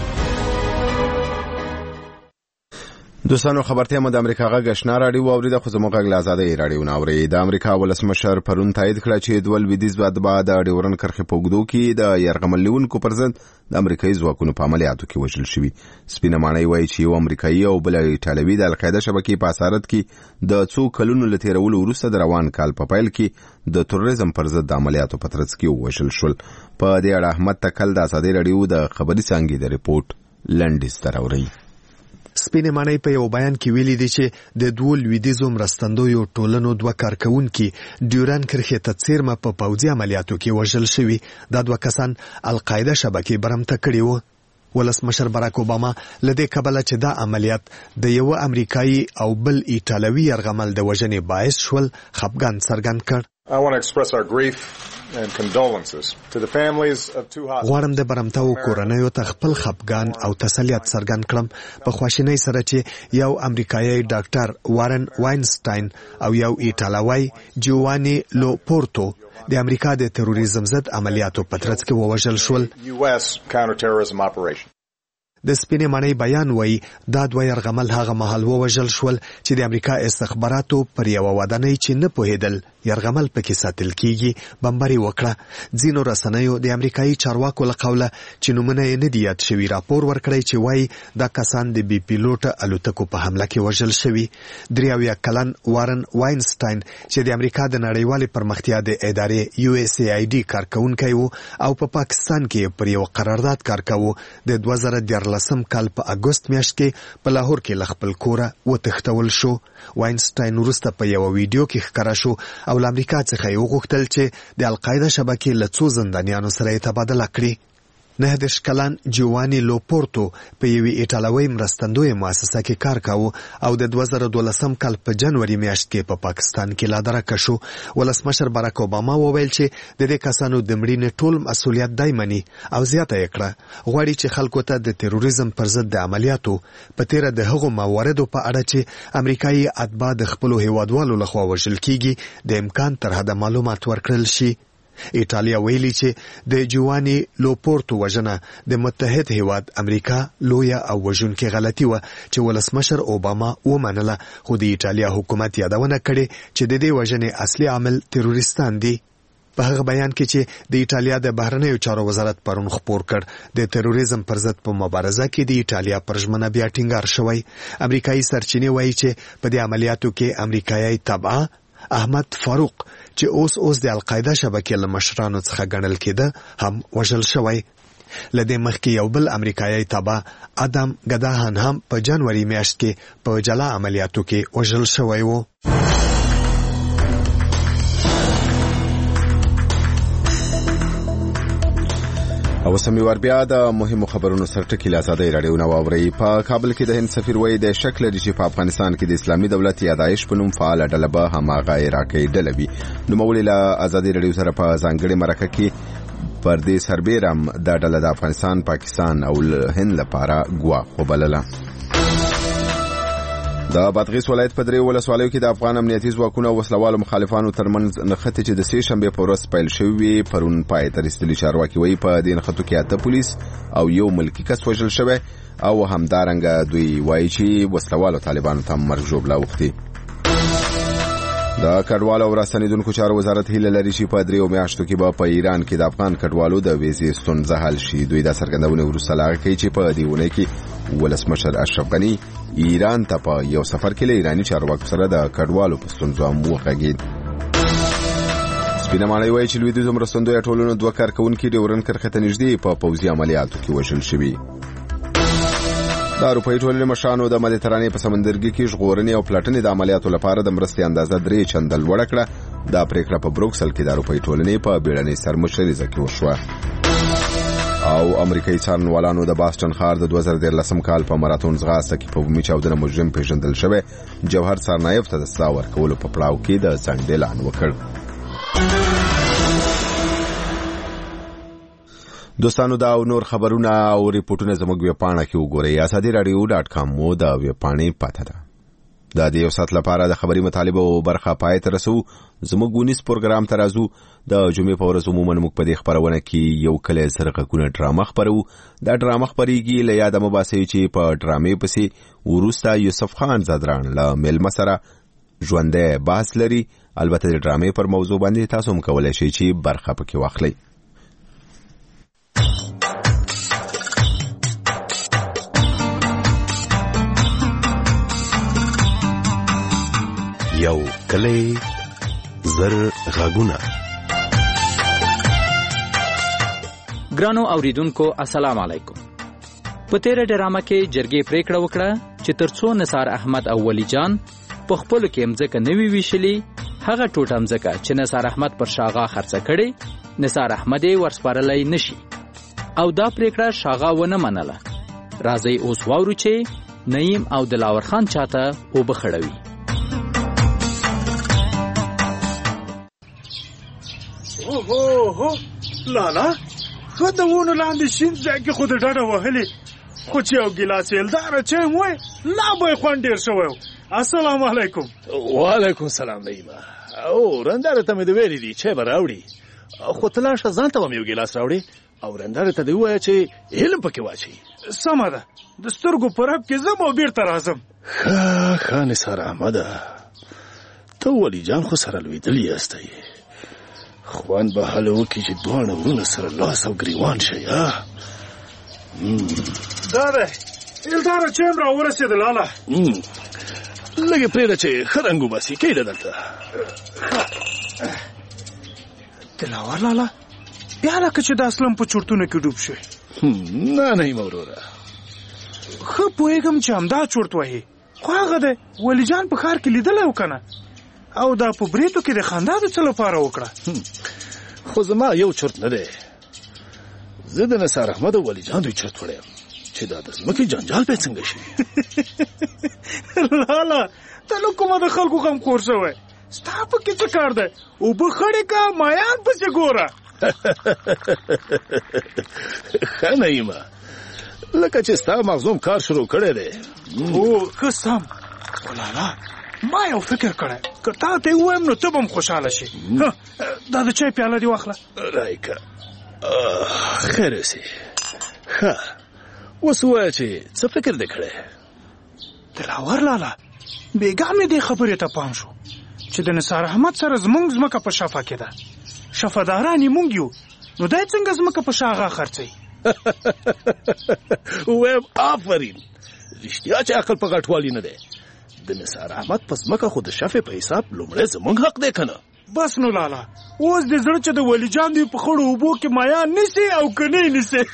دوستانو خبرتیا مو د امریکا غږ آشنا راډیو اوریده خو زموږ غږ له ازادۍ راډیو نه اوري. د امریکا ولسمشر پرون تایید کړه چې د لویدیځ بعد د ډیورن کرښې په اوږدو کې د یرغمل لیونکو پر ضد د امریکایي ځواکونو په عملیاتو کې وژل شوي. سپینه ماڼۍ وایي چې یو امریکایي او بل ایټالوي د القاعده شبکې په اسارت کې د څو کلونو له تېرولو وروسته د روان کال په پیل کې د تروریزم پر ضد د عملیاتو په ترڅ کې ووژل شول. په دې اړه احمد تکل د ازادۍ راډیو د خبري څانګې د ریپورت لنډیز ته راوړي. سپینه ماڼۍ په یو بیان کې ویلي دي چې د دوه لویدیځو مرستندویو ټولنو دوه کارکونکي ډیورن کرښې ته څیرمه په پوځي عملیاتو کې وژل شوي. دا دوه کسان القاعده شبکې برمته کړي وو. ولسمشر باراک اوباما لدې کبله چې دا عملیات د یو امریکایي او بل ایټالوي یرغمل د وژنې باعث شول خفګان څرګند کړ. I want to express our grief and condolences to the families of two hostages. غواړم د برمتاو کورنیو ته خپل خفګان او تسلیت څرګند کړم په خواشینۍ سره چې یو امریکایي ډاکټر وارن واینسټاین او یو ایټالوي جووانی لوپورتو د امریکا د تروریزم ضد عملیاتو په ترڅ کې ووژل شول. U S counterterrorism operation. د سپینې ماڼۍ بیان وایي دا دوه یرغمل هغه مهال ووژل شول چې د امریکا استخباراتو پر یوه ودانۍ چې نه پوهېدل یرغمل پکې ساتل کیږي بمباري وکړه. ځینو رسنیو د امریکایي چارواکو له قوله چې نومونه یې نه دي یاد شوي راپور ورکړی چې وایي دا کسان د بي پیلوټه الوتکو په حمله کې وژل شوي. درې اویا کلن وارن واینسټاین چې د امریکا د نړیوالې پرمختیا د ادارې یو اس ای آی ډي کارکونکی و او په پاکستان کې پر یو قرارداد کار کاوه د دوه زره دیارلسم کال په اګوست میاشت کې په لاهور کې له خپل کوره وتښتول شو. واینسټاین وروسته په یو ویډیو کې ښکاره شو او له امریکا څخه یې وغوښتل چې د القاعده شبکې له څو زندانیانو سره یې تبادله کړي. نه دېرش کلن جواني لوپورتو په یوې ایټالوي مرستندویه مؤسسه کې کار کاوه او د دوه زره دولسم کال په جنوري میاشت کې په پا پاکستان کې لادرکه شو. ولسمشر باراک اوباما وویل چې د دې کسانو د مړینې ټول مسؤلیت دی مني او زیاته یې کړه غواړي چې خلکو ته د تروریزم پر ضد د عملیاتو په تیره د هغو مواردو په اړه چې امریکایي اتباع د خپلو هیوادوالو لخوا وژل کیږي د امکان تر حده معلومات ورکړل شي. ایټالیا ویلي چې د جواني لوپورتو وژنه د متحد هیواد امریکا لویه او وژونکې غلطي وه چې ولسمشر اوباما ومنله، خو د ایټالیا حکومت یادونه کړې چې د دې وژنې اصلي عامل تروریستان دي. په هغه بیان کې چې د ایټالیا د بهرنیو چارو وزارت پرون خپور کړ د تروریزم پر ضد په مبارزه کې د ایټالیا پر ژمنه بیا ټینګار شوی. امریکایي سرچینې وایي چې په دې عملیاتو کې امریکایي تبعه احمد فاروق چې اوس اوس د القاعده شبکې له مشرانو څخه ګڼل کېده هم وژل شوی. له دې مخکې یو بل امریکایي تبع ادم ګداهن هم په جنوري میاشت کې په جلا عملیاتو کې وژل شوی و. او سمې بیا د مهمو خبرونو سرټکی له ازادۍ راډیو نه واورئ. په کابل کې د هند سفیر وایي د شک لري چې په افغانستان کې د اسلامي دولت یادایش په نوم فعاله ډله به هماغه عراقي ډله وي. نوموړي له ازادۍ راډیو سره په ځانګړې مرکه کې پر دې سربیرم دا ډله د افغانستان، پاکستان او هند لپاره ګواښ وبلله. د بادغیس ولایت په درې ولسوالیو کې د افغان امنیتي ځواکونو او وسلوالو مخالفانو ترمنځ نښتې چې د سې شنبې په ورځ پیل شوې پرون پای ته رسېدلي. چارواکي وایي په دې نښتو کې اته پولیس او یو ملکي کس وژل شوی او همدارنګه دوی وایي چې وسلوالو طالبانو ته مرګ ژوبله اوښتي. د کډوالو او راستنېدونکو چارو وزارت هیله لري چې په دریو میاشتو کې به په ایران کې د افغان کډوالو د ویزې ستونزه حل شي. دوی دا څرګندونه وروسته له هغه کوي چې په دې اونۍ کې ولسمشر اشرف غني ایران ته په یو سفر کې له ایراني چارواکو سره د کډوالو په ستونزو هم وغږېد. سپینه ماڼۍ وایي چې لویدیځو مرستندویه ټولنو دوه کارکوونکي ډیورن کرښې ته نږدې په پوځي عملیاتو کې وژل شوي. د اروپایي ټولنې مشرانو د مدیترانې په سمندرګي کې ژغورنې او پلټنې د عملیاتو لپاره د مرستې اندازه درې چنده لوړه کړه. دا پریکړه په بروکسل کې د اروپایي ټولنې په بیړنۍ سرمشریزه کې وشوه. او امریکایي څارنوالانو د باستون ښار د دوه زره دیارلسم کال په ماراتون ځغاسته کې په بومي چاودنه مجرم پیژندل شوی جوهر سرنایف ته د سزا ورکولو په پړاو کې د ځنډ اعلان وکړ. دوستانو دا او نور خبرونه او ریپورتونه زموږ ویبپاڼه کې وګورئ. ازادي رادیو ډاټ کام مو د ویبپاڼې پته ده. دا د یو ساعت لپاره د خبري مطالبه او برخه پای ته رسو. زموږ ونیس پروګرام ته راځو. د جمعې په ورځ عموما موږ په دې خبرونه کې یو کله سرغږونه ډرامه خبرو. دا ډرامه خبريږي له یاده مباسي چې په ډرامې پسې ورستا یوسف خان زادران له ملما سره ژوندې بحث لري. البته د ډرامې پر موضوع باندې تاسو هم کولای شئ چې برخه پکې واخلئ. یو کلی زر غاګونه. ګرانو اوریدونکو السلام علیکم. په تیره ډرامه کې جرګې پریکړه وکړه چې ترڅو نثار احمد او ولی جان په خپل کې مځکه نوي ویشلي هغه ټوټه مځکه چې نثار احمد پر شاغا خرڅه کړي نثار احمد ورسپارلای نشي او دا پریکړه شاغا ونه منله. راځي اوس واورو چې نعیم او دلاور خان چاته وبخړوي. اوه هو لالا خداونه لاندې شین ځکه خود ډاډه وهلې خو چې یو ګلاس یلدار چې موي لا به خوان ډیر شوی. السلام علیکم. وعلیکم السلام نیما. او رنداره ته مې د ویلې دي چې براوړي خو تلاشه ځان ته مې یو ګلاس راوړي او رنداره ته دی وای چې علم پکې واچي. سمه ده د سترګو پرب کې زم او بیرته راځم. ښه ښه نثار احمد ته ولی جان خو سره لویدلی یاستئ. خوان به حال وکړي چې دواړه ورونه سره لاس او ګریوان شي. دا ده یلداره چې هم راورسېده لالا. لږې پرېږده چې ښه رنګ وباسي کېږده دلته. دلاور لالا بیا لکه چې د اسلم په چورتونه کې ډوب شوی. نه نه یم وروره ښه پوهېږم چې همدا چورت وهي خو هغه دی ولی جان په ښار کې لیدلی و که نه او دا په بریتو کې د خندا د څه لپاره وکړه. خو زما یو چورت نه دی. زه د نثار احمد او ولی جان دوی چرت وړی یم چې دا د ځمکې جنجال به څنګه شي. لالا ته نو کومه د خلکو غمخور شوی ستا پکې څه کار دی؟ اوبه خړې که مایان پسې ګوره. ښه نعیمه لکه چې ستا مغزوم کار شروع کړی دی. او ښه سم. لالا ما یو فکر کړی که تا ته یې ووایم نو ته به هم خوشحاله شي. دا د چای پیاله دې واخله. رایکه خیر اوسې. ښه اوس ووایه چې څه فکر دې کړی؟ دلاور لالا بېګا مې دې خبرې ته پام شو چې د نثار احمد سره زمونږ ځمکه په شفا کې ده. شفاداران یې مونږ یو نو دی څنګه ځمکه په شاغه خرڅوي؟ ویم آفرین رښتیا چې عقل په غټوالي نه دی. د نثار احمد په ځمکه خو د شفې په حساب لومړی زمونږ حق دی که نه؟ بس نو لالا اوس دې زړه چې د ولی جان دوی په خړو اوبو کې مایان نیسي او که نه یې نیسي.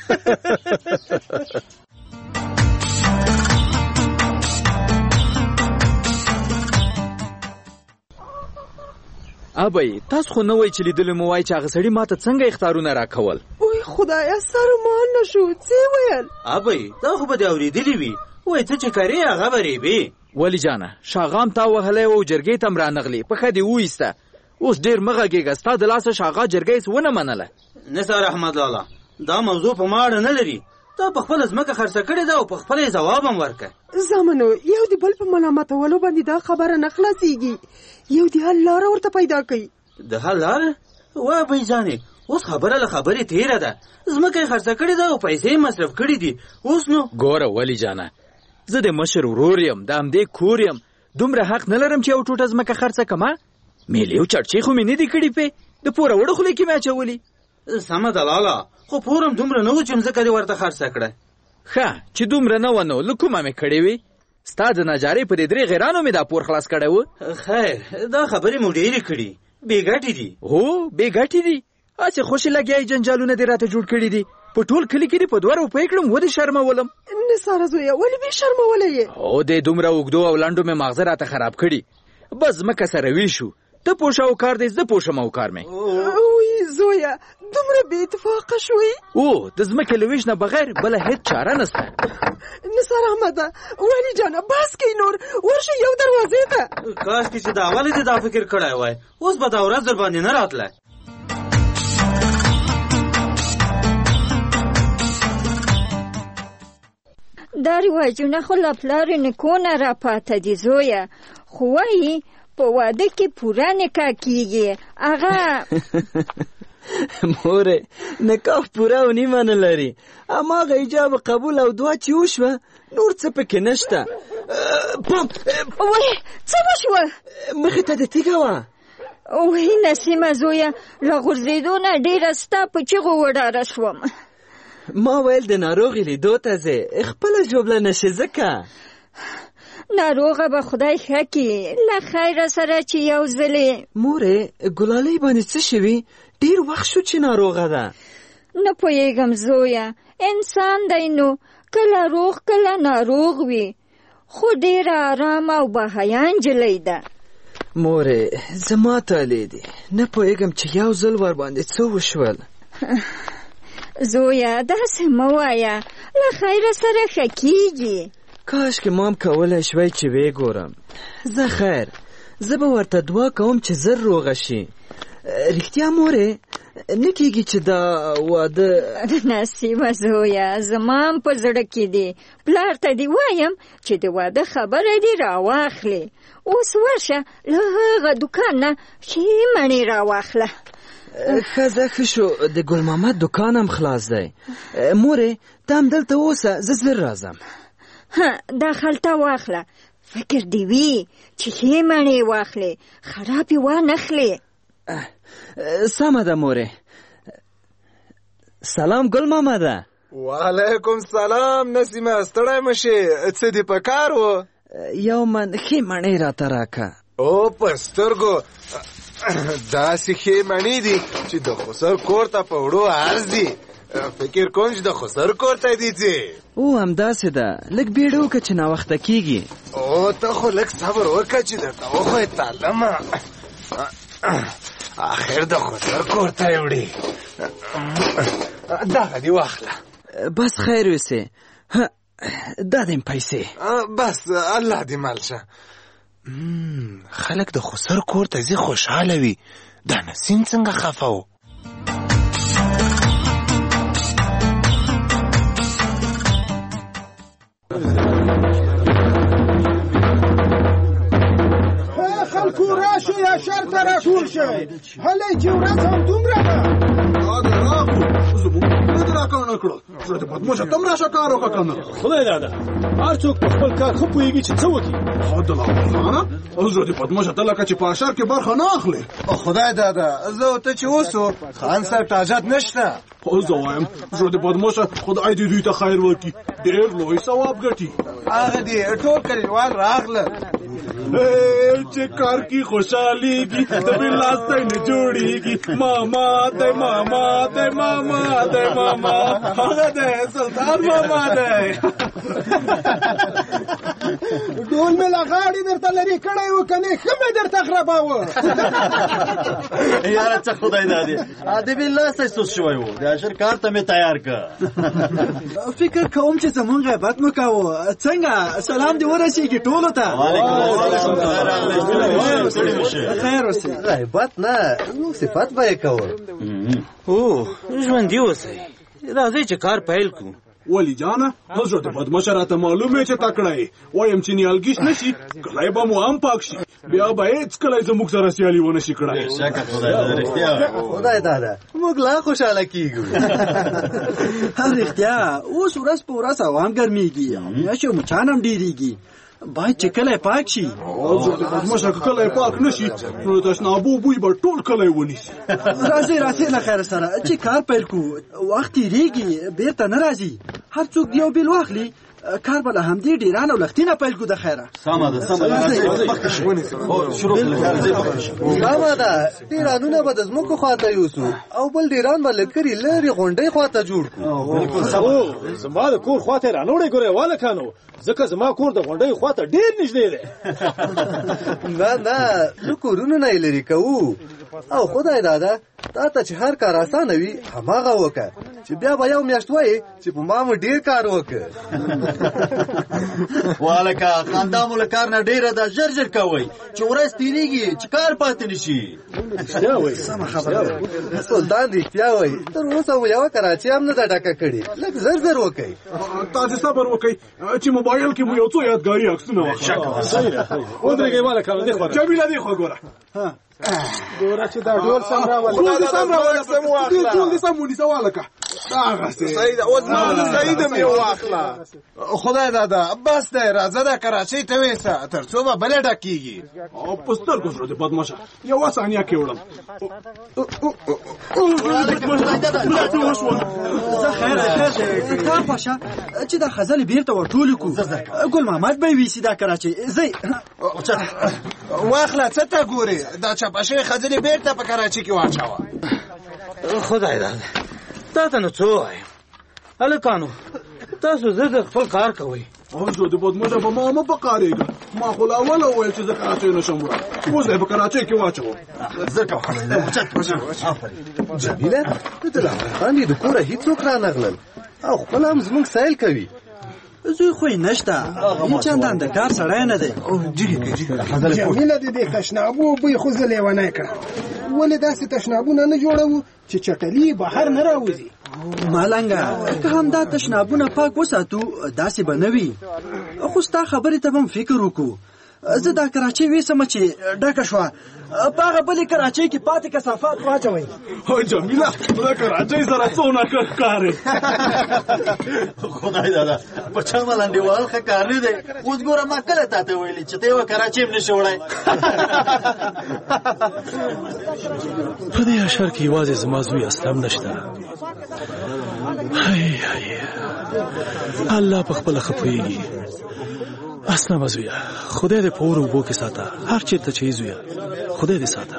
ابی تاسو خو نه وای چې لیدلو مو وای چې هغه سړي ماته څنګه اختارونه راکول؟ اوی خدایا سره مان نشو څه ویل؟ ابی دا خو به دې اورېدلي وي وای ته چې کارې هغه به ریبې. ولی جانه شاغام تا وهلی و جرګې ته م رانغلې پښه دې وایسته. اوس ډېر مه غږېږه ستا د لاسه شاغا جرګه هېڅ ونه منله. نثار احمد لالا دا موضوع په ما اړه نه لري. تا په خپله ځمکه خرڅه کړې ده او په خپله یې ځواب هم ورکړه. زامنو یو د بل په ملامتولو باندې دا خبره نه خلاصېږي. یو د حل لاره ورته پیدا کوي. د حل لاره؟ وایه بی جانې اوس خبره له خبرې تېره ده. ځمکه یې خرڅه کړې ده او پیسې یې مصرف کړي دي. اوس نو ګوره ولی جانه زه د مشر ورور یم د همدې کور یم. دومره حق نه لرم چې یو ټوټه ځمکه خرڅه کړمه. میلې او چړچې خو مې نه دي کړي پې د پوره وړه خولې کې مې اچولي. سمه ده لالا خو پور هم دومره نه و چې مځکه دې ورته خرڅه کړه. ښه چې دومره نه وه نو له کومه مې کړې وې؟ ستا د نجارۍ په دې درې غیرانو مې دا پور خلاص کړی و. خیر دا خبرې مو ډېرې کړي بې ګټې دي. هو بې ګټې دي. هسې خوشې لګیا جنجالونه دې راته جوړ کړي دي. په ټول کلي کې دې په دوه روپۍ کړم ودې شرمولم. نثاره زویه ولې بې شرمولی یې؟ هو دې دومره اوږدو او لنډو مې ماغزه راته خراب کړي. بس ځمکه سره ویل شو. ته پوه شه او کار دی زه پوه شم او کار مې. اوی زویه دومره بې اتفاقه شوې؟ او د ځمکې له ویش نه بغیر بله هېڅ چاره نسته. نثار احمده ولي جانه بس کوي نور ورشه یو دروازې ته. کاشکې چې دا ولې دې دا فکر کړی وای اوس به دا ورځ در باندې نه راتله. دا رواجونه خو له پلار نیکو نه راپاته دي زویه. خو وایي په واده کې پوره نکاح کیږي. هغه مورې نکاح پوره و نیمه نه لري. هماغه ایجاب قبول او دعا چې وشوه نور څه پکې نشته. پام وایي څه وشوه؟ مخې ته دې تیږه وه. وایي نسیمه زویه له غورځېدو نه ډېره ستا په چغو وډاره شوم. ما ویل د ناروغې لیدو ته ځې خپله ژوبله نشې ځکه. ناروغه به خدای ښه کړي له خیره سره چې یو ځلې. مورې ګلالۍ باندې څه شوي؟ ډېر وخت شو چې ناروغه ده. نه پوهېږم زویه انسان دی نو کله روغ کله ناروغ وي خو ډېره ارامه او باحیا نجلۍ ده. مورې زما تالی دی نه پوهېږم چې یو ځل ور باندې څه وشول. زویه داسې مه وایه له خیره سره ښه کېږي. کاش که مام کولی شوی چې وی ګورم. زه خیر زه به ورته دعا کوم چې زر روغه شي. رښتیا مورې نه کېږي چې دا واده؟ نسیمه زویه زما هم په زړه کې دی. پلار ته دې وایم چې د واده خبره دې راواخلې. اوس ورشه له هغه دوکان نه ښې مڼې راواخله. ښه ځه ښه شو د ګل محمد دوکان هم خلاص دی. مورې ته همدلته اوسه زه زر راځم. ها دا خلطه واخله فکر دی وی چې ښې مڼې واخلې خرابې وانخلې. سمه ده مورې. سلام ګل محمده. وعلیکم سلام نسیمه ستړی مه شې څه دې په کار و؟ یو من ښې مڼې راته راکه. او په سترګو داسې ښې مڼې دي چې د خسر کور ته په وړو ارزي. فکر کوم چې د خسر کور ته دي ځې؟ او همداسې ده لږ بیړه وکړه چې ناوخته کېږي. او ته خو لږ صبر وکړه چې درته وښیې تعلمه آخر د خسر کور ته یې وړې. دغه دې واخله. بس خیر وسې. دا دې پیسې. بس الله دې مل شه. خلک د خسر کور ته ځي خوشحاله وي. دا نسیم څنګه خفه و؟ خلکو راشئ یا شر ته راټول شئ. هلئ چې ورځ هم دومره ده. دا د راغلو زموږ نه دې راکړه کړه. زړه دې بدموشه ته هم راشه کار وکړه که نه. خدای داده هر څوک په خپل کار ښه پوهېږي چې څه وکړي. عبدالله زړه دې بدموشه ته لکه چې په اشر کې برخه نه اخلې. خدای داده زه او ته چې اوسو خان سره تاجت نشته. خو زه وایم زړه دې بدموشه خدای دې دوی ته خیر وکړي. ډېر لوی ثواب ګټي. هغه دې ټول کلیوال راغله چې کار کی خوشحالیږي د بل لاسته نه جوړیږي. ماما دی ماما دی ماما دی ماما هغه دی سلطان ماما دی. ډول مې لا غاړې درته لرې کړی و که نه ښه مې درته خراباوه. یاره څه خدای دادې د بل لاسته سوس شوی و. د اشر کار ته مې تیار که. فکر کوم چې زمونږ غیبت مو کوو. څنګه سلام دې ورسېږي ټولو ته. خیر اوسئ. غیبت نه موږ صفت به یې کوو. او ژوندي اوسئ. راځئ چې کار پیل کړو. ولی جانه حضرت بدمشه راته معلومه چې تکړه یې. وایم چې نیالګیش نشي کلی به مو هم پاک شي. بیا به هېڅ کلی زموږ سره سیالي ونه شي کړی. خدای داده موږ لا خوشحاله کېږو. رښتیا اوس ورځ په ورځ هوا هم ګرمېږي او میاشتې مچان هم ډېرېږي. باید چې کلی پاک شي. بدمشه که کلی پاک نه شي نو د تشنابو بوی به ټول کلی ونیسي. راځئ راځئ له خیره سره چې کار پیل کړو. وخت تېرېږي بېرته نه راځي. هر څوک یو بیل واخلي. کار به له همدې ډېران او لښتینه پیل کړو. د خیره سمه ده سمه ده. ډېرانونه به د ځمکو خواته یوسو او بل ډېران به له کلي لرې غونډۍ خواته جوړ کړو. زما د کور خواته یې رانوړی ګورې والکانو ځکه زما کور د غونډۍ خواته ډېر نږدې دی. نه نه له کورونو نه یې لرې کوو. او خدای داده تا ته چې هر کار اسانه وي هماغه وکړه چې بیا به یو میاشت وایي چې په ما مو ډېر کار وکړ. والکه خندا مو له کار نه ډېره ده. ژر ژر کوئ چې ورځ تېرېږي چې کار پاتې نه شي. سمه خبره ده. سلطان رښتیا وایي. تر اوسه مو یوه کراچۍ هم نه ده ډکه کړې. لږ زر زر وکئ. تاسې صبر وکئ چې موبایل کې مو یو څو یادګاري عکسونه واخلئ. ودرېږئ والکه دې خوا جمیله دې خوا ګوره. ګوره چې دا ډول سم راولي. ټول دې سم راولي. ټول دې سم ونیسه والکه. دغسې صحیح ده. اوس ما صحیح ده مې واخله. خدای داده بس دی راځه دا کراچۍ ته ویسه تر څو به بله ډکېږي. او په سترګو زړه دې بدمشه یوه ثانیه کې وړم. زه خیر خیر کار پاشه چې دا خزلې بېرته ورټولې کړو. ګل محمد به یې ویسي دا کراچۍ. ځئ واخله څه ته ګورې. دا چپه شوې خزلې بېرته په کراچۍ کې واچوه. خدای داده تا ته نو څه ووایم. هلکانو تاسو زر زر خپل کار کوئ. زه د بدمشه په ما مه پکارېږه. ما خو له اوله وویل چې زه کراچۍ نشم وړی. اوس یې په کراچۍ کې واچوم. جمیله د دلاره باندې د کوره هېڅوک رانغلل او خپل هم زموږ سیل کوي. زوی خو یې نشته. هېڅ چندان د کار سړی نه دی. جمیله د دې تشنابو بوی خو زه لیونی کړم. ولې داسې تشنابونه نه جوړوو چې چټلي بهر نه راوځي. مالنګه که هم دا تشنابونه پاک وساتو داسې به نه وي. خو ستا خبرې ته به هم فکر وکړو. زه دا کراچۍ ویسمه چې ډکه شوه. په هغه بلې کراچۍ کې پاتې کثافات واچوئ. جمیله د کراچۍ سره څونه ښه ښکارې. خدای داده په چل ملنډېوال ښه کار نه دی. اوس ګوره ما کله تا ته ویلي چې ته یوه کراچۍ هم نشې وړی. په دې اشر کې یوازې زما زوی اسلم نشته. هی هی الله په خپله ښه پوهېږي. اسلم زویه خدای دې په اور اوبو کې ساته. هر چېرته چې یې زویه خدای دې ساته.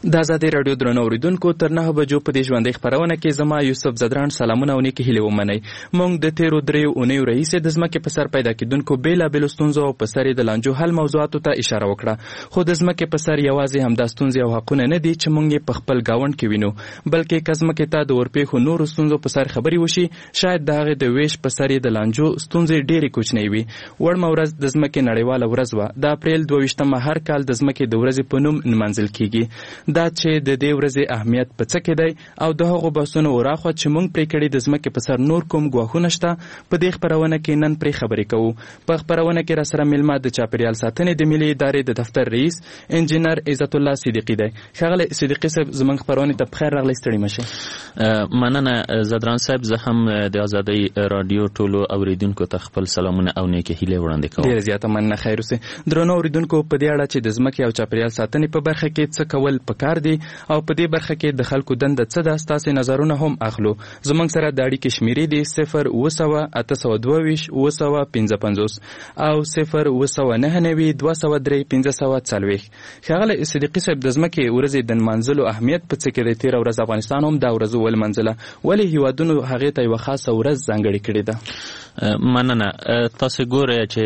د ازادي رادیو درنو اوریدونکو تر نه بجو په دې ژوندۍ خپرونه کې زما یوسف زدران سلامونه او نیکې هیلې ومنئ. موږ د تیرو دریو اونیو راهیسې د ځمکې په سر پیدا کېدونکو بېلابېلو ستونزو او په سر یې د لانجو حل موضوعاتو ته اشاره وکړه. خو د ځمکې په سر یوازې همدا ستونزې او حقونه نه دي چې موږ یې په خپل ګاونډ کې وینو، بلکې که ځمکې ته د ورپېښو نورو ستونزو په سر خبرې وشي، شاید د هغې د ویش په سر یې د لانجو ستونزې ډېرې کوچنۍ وي. وړمه ورځ د ځمکې نړیواله ورځ وه. د اپریل دوه ویشتمه هر کال د ځمکې د ورځې په نوم نمانځل کېږي. دا چې د دې ورځې اهمیت په څه کې دی او د هغو بحثونو وراخوا چې موږ پرې کړي د ځمکې په سر نور کوم ګواښونه شته، په دې خپرونه کې نن پرې خبرې کوو. په خپرونه کې را سره میلمه د چاپیریال ساتنې د ملي ادارې د دفتر رئیس انجینر عزت الله صدیقي دی. ښاغلی صدیقي صاحب، زموږ خپرونې ته بخیر راغلی، ستړي مه شئ. مننه زدران صاحب، زه هم د ازادۍ راډیو ټولو اوریدونکو ته خپل سلامونه او نیکې هیلې وړاندې کوم. ډېره زیاته مننه. خیر اوسئ. درنو اوریدونکو، په دې اړه چې د ځمکې او چاپیریال ساتنې په برخه کې څه کول پکار دي او په دې برخه کې د خلکو دنده څه ده، ستاسې نظرونه هم اخلو. زموږ سره د اړیکې شمیرې دي صفر اوه سوه اته سوه دوه ویشت اوه سوه پنځه پنځوس او صفر اوه سوه نهه نوي دوه سوه درې پنځه سوه څلوېښت. ښاغلی صدیقي صاحب، د ځمکې ورځې د نمانځلو اهمیت په څه کې دی؟ تېره ورځ افغانستان هم دا ورځ ولمانځله، ولې هیوادونو هغې ته یوه خاصه ورځ ځانګړې کړې ده؟ مننه. تاسو ګورئ چې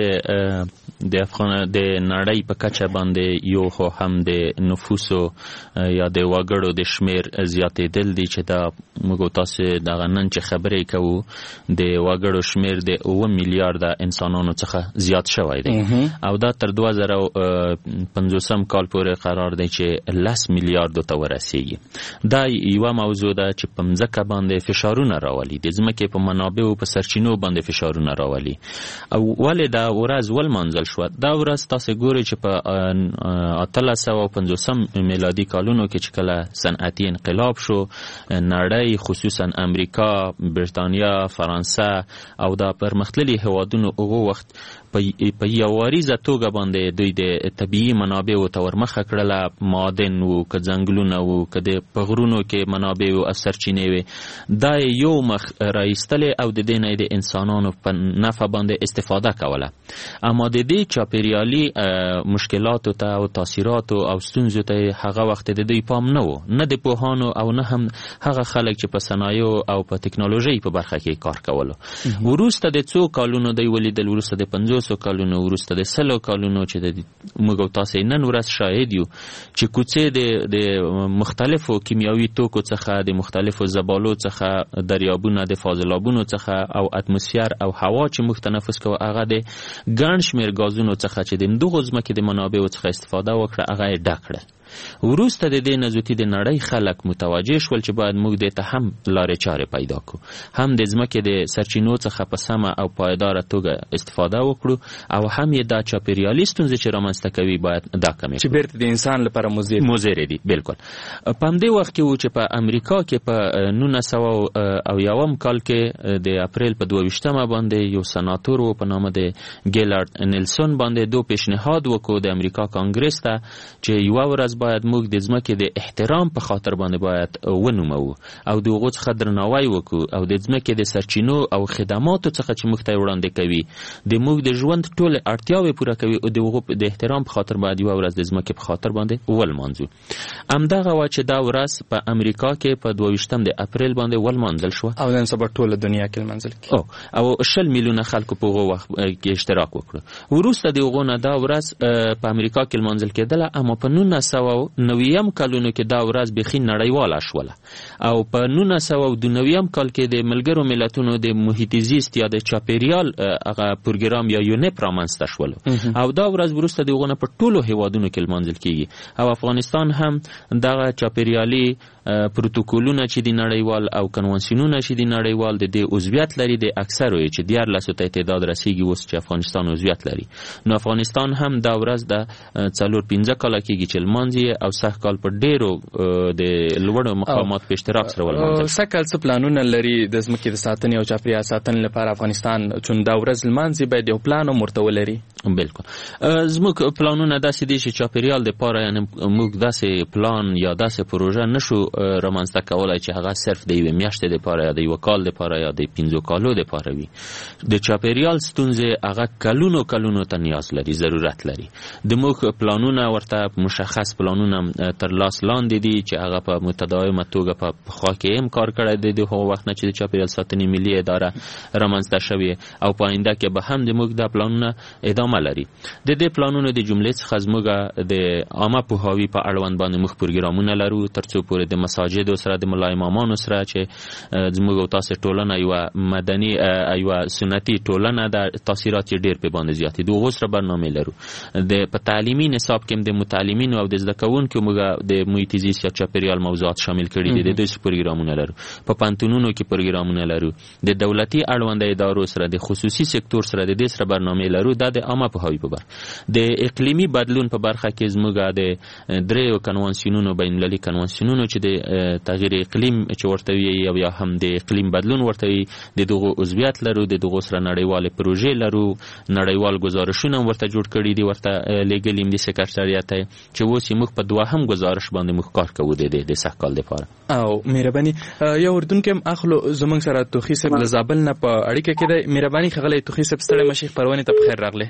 د افغان د نړۍ په کچه باندې یو خو هم د نفوسو یا د وګړو د شمیر زیاتېدل دي چې دا موږ تاسو دغه نن چې خبرې کوو د وګړو شمیر د اوه میلیارده انسانانو څخه زیات شوی دی او دا تر دوه زره پنځوسم کال پورې قرار دی چې لس میلیاردو ته ورسیږي. دا یوه موضوع ده چې په مځکه باندې فشارونه راولي، د ځمکې په منابعو په سرچینو باندې فشارونه راولي. او ولې دا ورځ ولمانځل شوه؟ دا ورځ تاسو ګورئ چې په اتلس سوه پنځوسم میلادي کالونو کې چې کله صنعتي انقلاب شو، نړۍ خصوصا امریکا، برتانیا، فرانسه او دا پرمختللي هیوادونو هغه وخت په یو واریزه توګه باندې دوی د طبیعي منابعو ته ورمخه کړله، معادن وو، که ځنګلونه وو، که د په غرونو کې منابع او سرچینې وې، دا یو مخ رایستلې او د دې نه د انسانانو په نفع باندې استفاده کوله. اما د دې چاپیریالي مشکلاتو ته او تاثیراتو او ستونزو ته هغه وخت د دوی پام نه و، نه د پوهانو او نه هم هغه خلک چې په صنایعو او په ټکنالوژۍ په برخه کې کار کولو. وروسته د څو کالونو دوی ولیدل، وروسته د پنځوس کالونو، وروسته د سلو کالونو چې د موږ او تاسو نن ورځ شاهد یو چې کوڅې د د مختلفو کیمیاوي توکو څخه، د مختلفو زبالو څخه، دریابونو، د فاضلابونو څخه او اتموسفیر او هوا چې موږ تنفس کوو هغه د ګڼ شمېر غازونو څخه چې د دغو ځمکې د منابعو څخه استفاده وکړه هغه یې ډک کړل. وروسته د دې نزوتي د نړۍ خلک متوجه شول چې باید موږ دې ته هم لارې چارې پیدا کړو، هم د ځمکې د سرچینو څخه په سمه او پایداره توګه استفاده وکړو او هم یې دا چاپیریالي ستونزې چې رامنځته کوي باید دا کمې چې بیرته د انسان لپاره مضر مضر دي. بالکل. په همدې وخت کې و چې په امریکا کې په نولس سوه او یوم کال کې د اپریل په دوه ویشتمه باندې یو سناتور و په نامه د ګیلارډ نیلسون باندې دو پیشنهاد وکړو د امریکا کانګرس ته چې یوه ورځ باید موږ د ځمکې د احترام په خاطر باندې باید ونومو او د هغو څخه درناوی وکړو او د ځمکې د سرچینو او خدماتو څخه چې موږ ته وړاندې کوي د موږ د ژوند ټولې اړتیاوې پوره کوي او د هغو د احترام په خاطر باید یوه ورځ د ځمکې په خاطر باندې ولمانځو. همدغه وه چې دا ورځ په امریکا کې په دوه ویشتم د اپریل باندې ولمانځل شوه او نن سبا ټوله دنیا کې لمانځل کېږي او شل میلیونه خلکو په هغو وخت کې اشتراک وکړو. وروسته د هغو نه دا ورځ په امریکا کې لمانځل کېدله، اما په نولس سوه نویم کالونو کې دا ورځ بیخي نړیواله شوله او په نولس سوه دوه نویم کال کې د ملګرو ملتونو د محیط زیست یا د چاپیریال هغه پروګرام یا یونیپ رامنځته شولو او دا ورځ وروسته د هغو نه په ټولو هیوادونو کې لمانځل کېږي او افغانستان هم دغه چاپیریالي پروتوکولونه چې د نړیوال او کنوانسیونونه چې د نړیوال د دې عضویت لري، د اکثرو چې دیارلسو ته تعداد رسیږي اوس چې افغانستان عضویت لري. نو افغانستان هم دا ورځ د څلور پنځه کاله کېږي چې لمانځي او سږ کال په ډېرو د لوړو مقامات په اشتراک سره ولمانځل. سږ کال څه پلانونه لري د ځمکې د ساتنې او چاپیریال ساتنې لپاره افغانستان؟ چون دا ورځ لمانځي باید یو پلان هم ورته ولري. بالکل. زموږ پلانونه داسې دي چې چاپیریال د پاره یعنی موږ داسې پلان یا داسې پروژه نشو رامنځته کولای چې هغه صرف د یوې میاشتې د پاره یا د یو کال د پاره یا د پنځو کالو د پاره وي. د چاپیریال ستونزې هغه کلونو کلونو ته نیاز لري، ضرورت لري. د موږ پلانونه ورته مشخص پلانونه تر لاس لاندې دي چې هغه په متداومه توګه په پخوا کې هم کار کړی دی د هغه وخت نه چې د چاپیریال ساتنې ملي اداره رامنځته شوې او په آینده کې به هم د موږ دا پلانونه ادامه لري. د دې پلانونو د جملې څخه زموږ د عامه پوهاوي په اړوند باندې موږ پروګرامونه لرو ترڅو پورې د مساجدو سره د ملا امامانو سره چې زموږ او تاسو ټولنه یو مدني یو سنتي ټولنه د تاثیرات ډېر په باندې زیاتې دوه غوسره برنامه لرو. د په تعلیمي نصاب کې د متعلمینو او د زده کوونکو موږ د محیط زیست یا چاپیریال موضوعات شامل کړي دي. د دوی پروګرامونه لرو. په پانتونونو کې پروګرامونه لرو. د دولتي اړوند ادارو سره د خصوصي سکتور سره د دې سره برنامه لرو. دا د عامه پوهاوي په برخه. د اقلیمي بدلون په برخه کې زموږ د دریو کنوانسیونونو بین المللي کنوانسیونونو چې د تغییر اقلیم چې ورته وي او یا هم د اقلیم بدلون ورته وي د دغه عضویت لرو. د دغه سره نړیواله پروژې لرو. نړیوال گزارشونه ورته جوړ کړي دي ورته لیګل د سکرټریات چې اوس موږ په دوهم گزارش باندې موږ کار کوو د د سکهال لپاره. او مهرباني یو اردوونکو اخلو زمونږ سره توخی صاحب له زابل نه په اړیکه کې دی. مهرباني خغلی توخی صاحب ستړی مشیخ پروانې ته بخیر راغلی.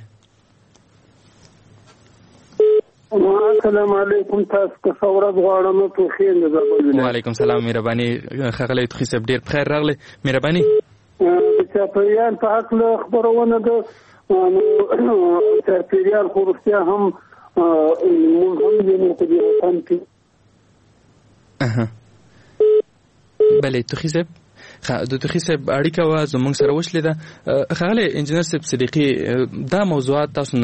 السلام علیکم. تاسو که څورت غواړم توخی نه زابل. وعلیکم السلام. مهرباني خغلی توخی صاحب ډیر بخیر راغلی. مهرباني د چاپیریال په حق خبرونه ده. چاپیریال خو رښتیا هم موږ هم وینو په دې وطن کې. اها بله توخی صاحب د توخی صاحب اړیکه وا زموږ سره وشلې ده. خغلی انجنیر صاحب صدیقي دا موضوعات تاسو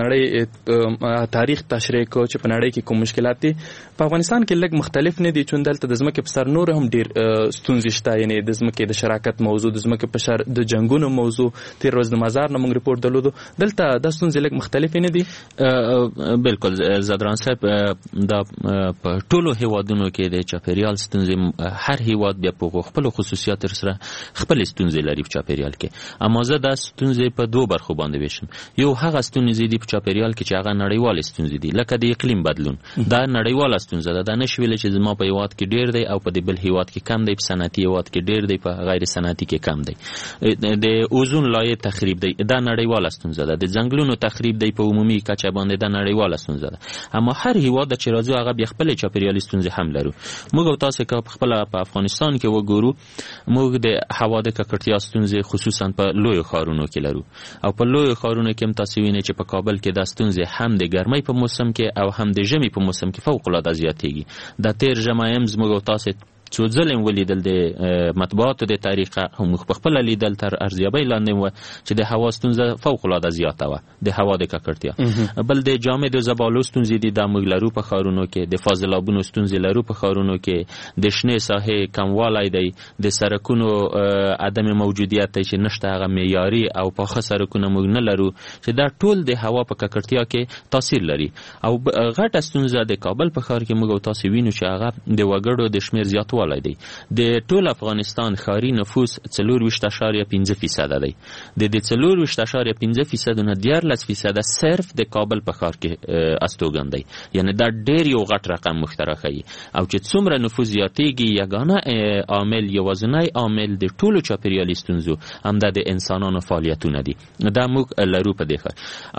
نړۍ تاریخ تشریح کو چې په نړۍ کې کوم مشکلات دي په افغانستان کې لږ مختلف نه دي چون دلته د ځمکې په سر نور هم ډیر ستونزې شته. یعنی د ځمکې د شراکت موضوع، د ځمکې په سر د جنگونو موضوع، تیر ورځ د مزار نه موږ ریپورت درلودو. دلته د ستونزې لږ مختلف نه دي. بالکل زدران صاحب دا په ټولو هیوادونو کې د چاپیریال ستونزې هر هیواد بیا په خپل خصوصیات سره خپل ستونزې لري په چاپیریال کې. اما زه دا ستونزې په دوه برخو باندې ویشم. یو هغه ستونزې دي په چاپیریال کې چې هغه نړیوال ستونزې دي لکه د اقلیم بدلون. دا نړیواله ستونزه ده. دا نشي ویل چې زما په هیواد کې ډیر دی او په بل هیواد کې کم دی، په صنعتي هیواد کې ډیر دی، په غیر صنعتي کې کم دی. د اوزون لایې تخریب دی، دا نړیواله ستونزه ده. د ځنګلونو تخریب دی په عمومي کچه باندې، دا نړیواله ستونزه ده. اما هر هیواد چې راځي هغه بیا خپل چاپیریالي ستونزې هم لرو. موږ او تاسو که خپل په افغانستان کې وګورو موږ د هوا د ککړتیا ستونزې خصوصا په لوی ښارونو کې لرو او په لوی ښارونو کې هم تاسو وینئ چې په کابل کې دا ستونزې هم د ګرمۍ په موسم کې او هم د ژمي په موسم کې فوق العاده زیاتېږي. د تیر ژمی هم زموږ او تاسو څو ځله ولیدل د مطبوعاتو د طریقه هم په خپل لیدل تر ارزیابۍ لاندې و چې د هوا ستونزه فوق العاده زیاته و د هوا د ککړتیا. بل د جامد زبالو ستونزې دي د موږ لرو په ښارونو کې، د فاضلابونو ستونزې لرو په ښارونو کې، د شنې ساحې کموالی دی، د سړکونو عدم موجودیت دی چې نشته هغه معیاري او پاخه سړکونه موږ نه لرو چې دا ټول د هوا په ککړتیا کې تاثیر لري. او غټه ستونزه د کابل په ښار کې موږ او تاسو وینو چې هغه د وګړو د شمیر زیاتوالی دی. د ټول افغانستان ښاري نفوس څلور ویشت اعشاریه پنځه فیصده دی. د دې څلور ویشت اعشاریه پنځه فیصد نه دیارلس فیصده صرف د کابل په ښار کې استوګن دی. یعنی دا ډېر یو غټ رقم مختره ښیي. او چې څومره نفوس زیاتېږي یګانه عامل یوازینی عامل د ټولو چاپیریالي ستونزو همدا د انسانانو فعالیتونه دي. دا موږ لرو په دې ښار.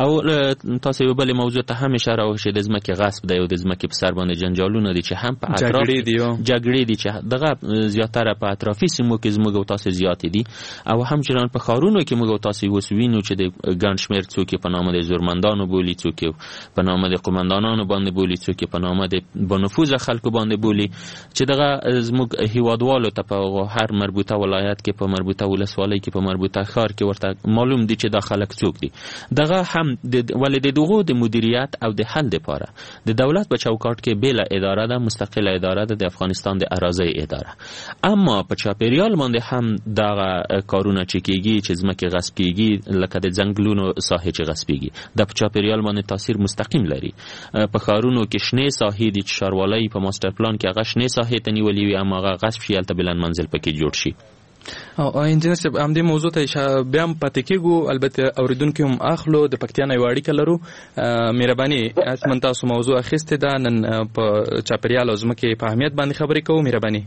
او تاسو یو بلې موضوع ته هم اشاره وکړئ د ځمکې غصب دی او د ځمکې په سر باندې جنجالونه دي چې هم په اطراف جګړې دي چې دغه زیاتره په اطرافي سیمو کې زموږ او تاسو زیاتې دي او همچنان په ښارونو کې موږ او تاسو اوس وینو چې د ګڼ شمېر څوک په نامه د زورمندانو بولي، څوک په نامه د قومندانانو باندې بولي، څوک په نامه د بنفوذه خلکو باندې بولي چې دغه زموږ هیوادوالو ته په هر مربوطه ولایت کې په مربوطه ولسوالۍ کې په مربوطه ښار کې ورته معلوم دي چې دا خلک څوک دي. دغه هم ولې د دغو د مدیریت او د حل لپاره د دولت په چوکاټ کې بیله اداره ده، مستقله اداره ده د افغانستان د اراضي اداره. اما په چاپیریال باندې هم دغه کارونه چې کیږي چې ځمکې غصب کیږي لکه د ځنګلونو ساحې چې غصب کیږي د په چاپیریال باندې تاثیر مستقیم لري. په ښارونو کې شنې ساحې دي چې ښاروالۍ په ماستر پلان کې هغه شنې ساحې ته نیولې وي اما هغه غصب شي هلته بلند منزل پکې جوړ شي او انجینر صاحب همدې موضوع ته بیا هم پاتې کېږو. البته اوریدونکي هم اخلو، د پکتیا نه یوه اړیکه لرو. مهرباني من تاسو موضوع اخیستې ده، نن په چاپېریال او ځمکې په اهمیت باندې خبرې کوو. مهرباني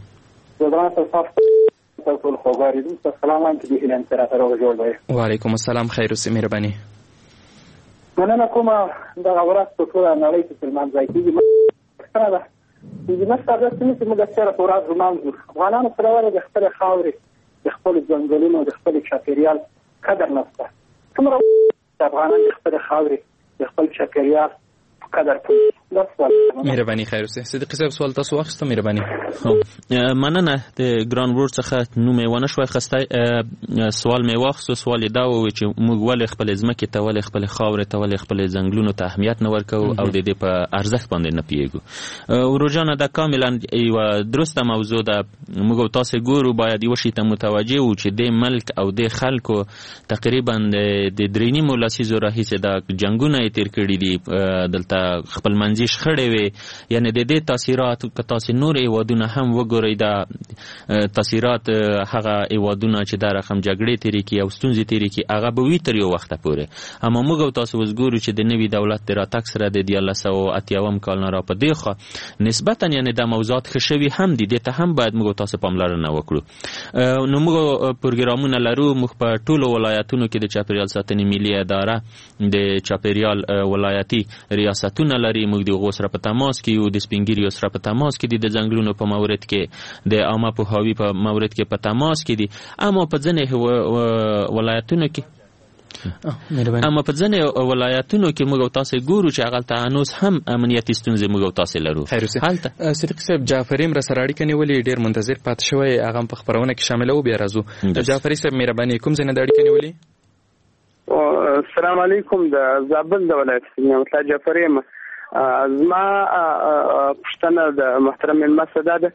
وعلیکم السلام، خیر اوسې. مهرباني مننه کومه. دغه ورځ په ټوله نړۍ کې په لمانځل کېږي. پوښتنه ده چې زموږ په داسې نه چې موږ سره په ورځ لمانځو، افغانانو سره ولې د خپلې خاورې، د خپلو ځنګلونو، د خپل چاپېریال قدر نشته؟ څومره افغانان د خپلې خاورې، د خپل چاپېریال قدر کوي؟ مهرباني خیر اوسې. صدیقي صاحب سوال تاسو واخیسته. مهرباني. مننه. د ګران ورور څخه نوم یې ونه شوی خستی. سوال مې واخیستو. سوال یې دا و چې موږ ولې خپلې ځمکې ته، ولې خپلې خاورې ته، ولې خپلې ځنګلونو ته اهمیت نه ورکوو او د دې په ارزښت باندې نه پوهېږو. ورور جانه دا کاملا یوه درسته موضوع ده. موږ او تاسې ګورو باید یوه شي ته متوجه وو چې دې ملک او دې خلکو تقریبا د درې نیمو لسیزو راهیسې دا جنګونه یې تېر کړي دي، دلته خپل منځي شخړې وې. یعنې د دې تاثیرات که تاسې نور هېوادونه هم وګورئ، دا تاثیرات هغه هېوادونه چې دا رقم جګړې تېرې کړي او ستونزې تېرې کړي هغه به وي تر یو وخته پورې. اما موږ او تاسو اوس ګورو چې د نوي دولت د راتګ سره د دیارلس سوه اتیاوم کال نه را په دې خوا نسبتا یعنې دا موضوعات ښه شوي هم دي. دې ته هم باید موږ او تاسو پاملرنه وکړو. نو موږ پروګرامونه لرو. موږ په ټولو ولایتونو کې د چاپېریال ساتنې ملي اداره د چاپېریال ولایتي ریاستونه لري. موږ د هغو سره په تماس کې یو، د سپینګیریو سره په تماس کې دي، د ځنګلونو په مورد کې، د عامه پوهاوي په مورد کې په تماس کې دي. اما په ځینې ولایتونو کې اما په ځینې ولایتونو کې موږ او تاسې ګورو چې هغلته هنوز هم امنیتي ستونزې موږ او تاسې لرو. هلته صدیق صاحب جعفري هم راسره اړیکه نیولې، ډېر منتظر پاتې شوی، هغه هم په خپرونه کې شاملوو. بیا راځو. جعفري صاحب مهرباني کوم ځای نه د اړیکه نیولې؟ السلام علیکم. د زابل د ولایت نعمت الله جعفري یم. زما پوښتنه د محترم مېلمه څخه دا ده،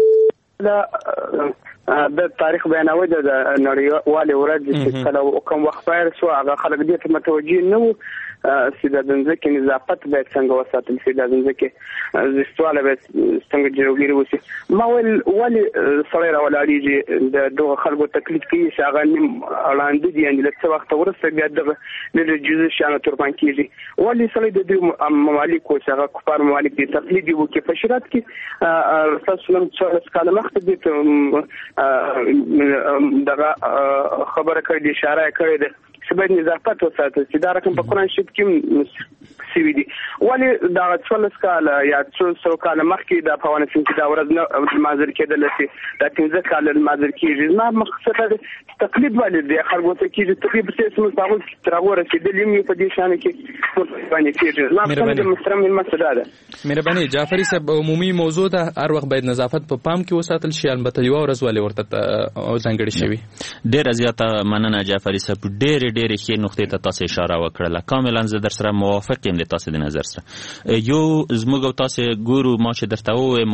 د تاریخ بیانول د نړیوالې ورځې چې کله کوم وخت پیل شو، هغه خلک دې ته متوجه نه وو چې د ځمکې نظافت باید څنګه وساتل شي، د ځمکې زیستوالی باید څنګه جلوګیري وشي. ما ویل ولې سړی راولاړېږي د دغو خلکو تکلیف کوي چې هغه نیم ړانده دي، یعنې له څه وخته وروسته بیا دغه ډېر جزي شیانو قربان کېږي. ولې سړی د دوی ممالکو چې هغه کفار ممالک دي تقلید یې وکړي. په شریعت کې رسول صلی څوارلس کاله مخکې دې ته دغه خبره کړې ده، اشاره یې کړې ده چې باید نظافت وساتل شي. دا رقم په قرآن شریف کې سوي دي. ولې دغه څوارلس کاله یا څو سوه کاله مخکې د په افغانستان کې دا ورځ نه لمانځل کېدله چې دا پنځه کاله لمانځل کېږي؟ زما مقصد دا دی تقلید ولې دی خلکو ته کېږي، تقلید په څېر زموږ په هغوی کې تر هغو رسېدلي یم په دې شیانو کې باندې کېږي. زما پوښتنه د محترم مېلمه څه دا ده. مهرباني جعفري صاحب، عمومي موضوع ده، هر وخت باید نظافت په پام کې وساتل شي. البته یوه ورځ ولې ورته ځانګړې شوي. ډېره زیاته مننه جعفري صاحب، ډېرې ډېرې ښې نقطې ته تاسې اشاره وکړله. کاملا زه در سره موافق یم د تاسې د نظر سره. یو زموږ او تاسې ګورو، ما چې درته ووایم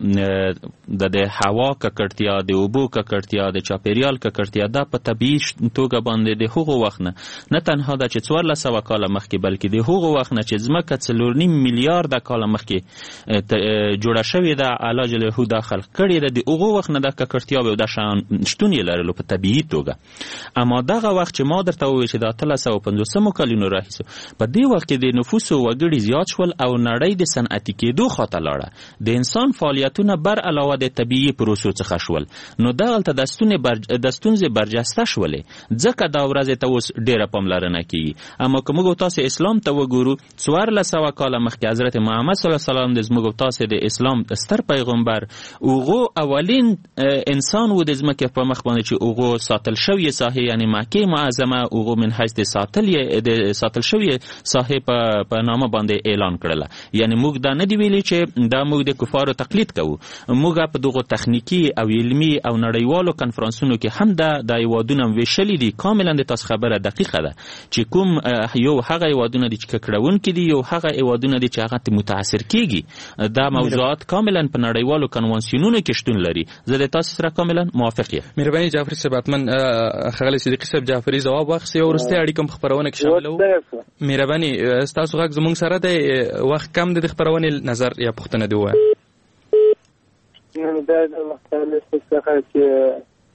د د هوا ککړتیا، د اوبو ککړتیا، د چاپېریال ککړتیا، دا په طبیعي توګه باندې د هغو وخت نه نه تنها ده چې څوارلس سوه کاله مخکې، بلکې د هغو وخت نه چې ځمکه څلور نیم میلیارده کاله مخکې جوړه شوې ده، الله جل جلاله دا خلق کړې ده، د هغو وخت نه دا ککړتیاوې او دا شیان شتون یې لرلو په طبیعي توګه. اما دغه وخت چې ما درته وویل چې د اتلس سوه پنځوسمو کلونو راهیسې په دې وخت کې د نفوسو وګړي زیات شول او نړۍ د صنعتي کېدو خواته لاړه، د انسان فعالیتونه بر علاوه د طبیعي پروسو څخه شول. نو دغلته د ستونزې برجسته شولې، ځکه دا ورځې ته اوس ډېره پاملرنه کېږي. اما که موږ تاسې اسلام ته وګورو، څوارلس سوه کاله مخکې حضرت محمد صلی الله علیه وسلم د زموږ تاسې د اسلام ستر پیغمبر، هغو اولین انسان و د ځمکې په مخ باندې چې هغو ساتل شوې ساحې، یعنې مکې معظمه، هغو من حیث د ساتل شوې ساحې په نامه باندې اعلان کړله. یعنې موږ دا نه دی ویلي چې دا موږ د کفارو تقلید کوو. موږ په دغو تخنیکي او علمي او نړیوالو کنفرانسونو کې هم دا د هېوادونه ویشلي دي. کاملا د تاسو خبره دقیقه ده چې کوم یو هغه هېوادونه دي چې ککړونکي دي، یو هغه هېوادونه دي چې هغه ته متاثر کېږي. دا موضوعات کاملا په نړیوالو کنوانسیونونو کې شتون لري. زه د تاسو سره کاملا موافق یم. مهرباني جعفري صاحب، حتما ښاغلی صدیقي صاحب جعفري ځواب واخیستې او وروستۍ اړیکه هم خپرونه کې شاملوو. مهرباني ستاسو غږ زموږ سره دی، وخت کم دی، د خپرونې نظر یا پوښتنه دې ووایه. دا د مختلفو څخه چې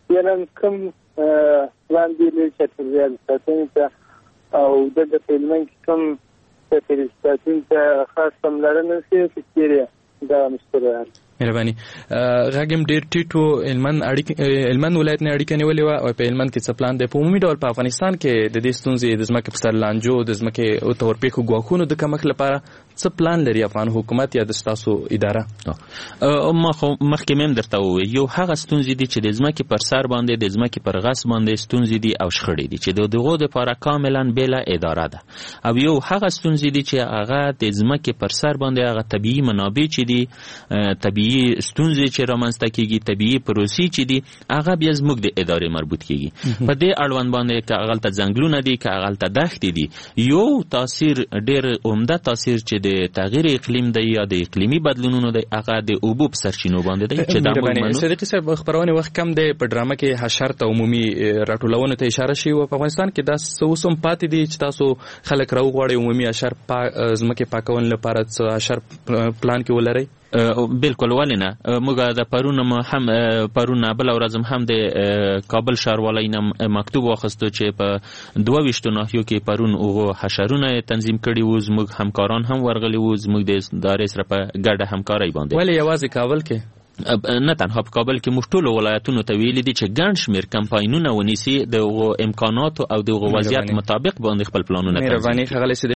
یعنې کوم وړاندې لري چاپېریال ساتنې ته او دغه په هلمند کې کوم چاپېریال ساتنې ته خاص پاملرنه شوې چې چیرې دا مشترک مهرباني غاګم ډیر ټیټو هلمند اړیکې هلمند ولایت نه اړیکه نیولې و او په هلمند کې څه پلان دی په عمومي ډول په افغانستان کې د دې ستونزې د ځمکې په سر لانجو د ځمکې او تورپېښو ګواښونو د کمښت لپاره څه پلان لري افغان حکومت یا د ستاسو اداره؟ ما خو مخکې مې هم درته وویل یو هغه ستونزې دي چې د ځمکې پر سر باندې د ځمکې پر غصب باندې ستونزې دي او شخړې دي چې د دغو دپاره کاملا بېله اداره ده او یو هغه ستونزې دي چې هغه د ځمکې پر سر باندې هغه طبیعي منابع چې دي طبیعي ستونزې چې رامنځته کېږي طبیعي پروسې چې دي هغه بیا زموږ د ادارې مربوط کېږي په دې اړوند باندې که هغلته ځنګلونه دي که هغلته دښتې دي یو تاثیر ډېر عمده تاثیر چې د تغییر اقلیم دی یا د اقلیمي بدلونونو دی هغه د اوبو په سرچینو باندې دی چې دا موږ منو. صدیقي صاحب خپرونې وخت کم دی په ډرامه کې حشر ته عمومي راټولونو ته اشاره شوې وه په افغانستان کې دا څه اوس هم پاتې دي چې تاسو خلک راوغواړئ عمومي حشر ځمکې پاکونې لپاره څه حشر پلان کې ولرئ؟ بالکل ولې نه موږ د پرون هم پرون بل ورځ هم د کابل ښاروالۍ نه مکتوب واخیستو چې په دوه ویشتو ناحیو کې پرون هغو حشرونه تنظیم کړي وو زموږ همکاران هم ورغلي وو زموږ د ادارې سره په ګډه همکارۍ باندې. ولې یوازې کابل کې؟ نه تنها په کابل کې موږ ټولو ولایتونو ته ویلي دي چې ګڼ شمېر کمپاینونه ونیسي د هغو امکاناتو او د هغو وضعیت مطابق باندې خپل پلانونه تنظیم کړي.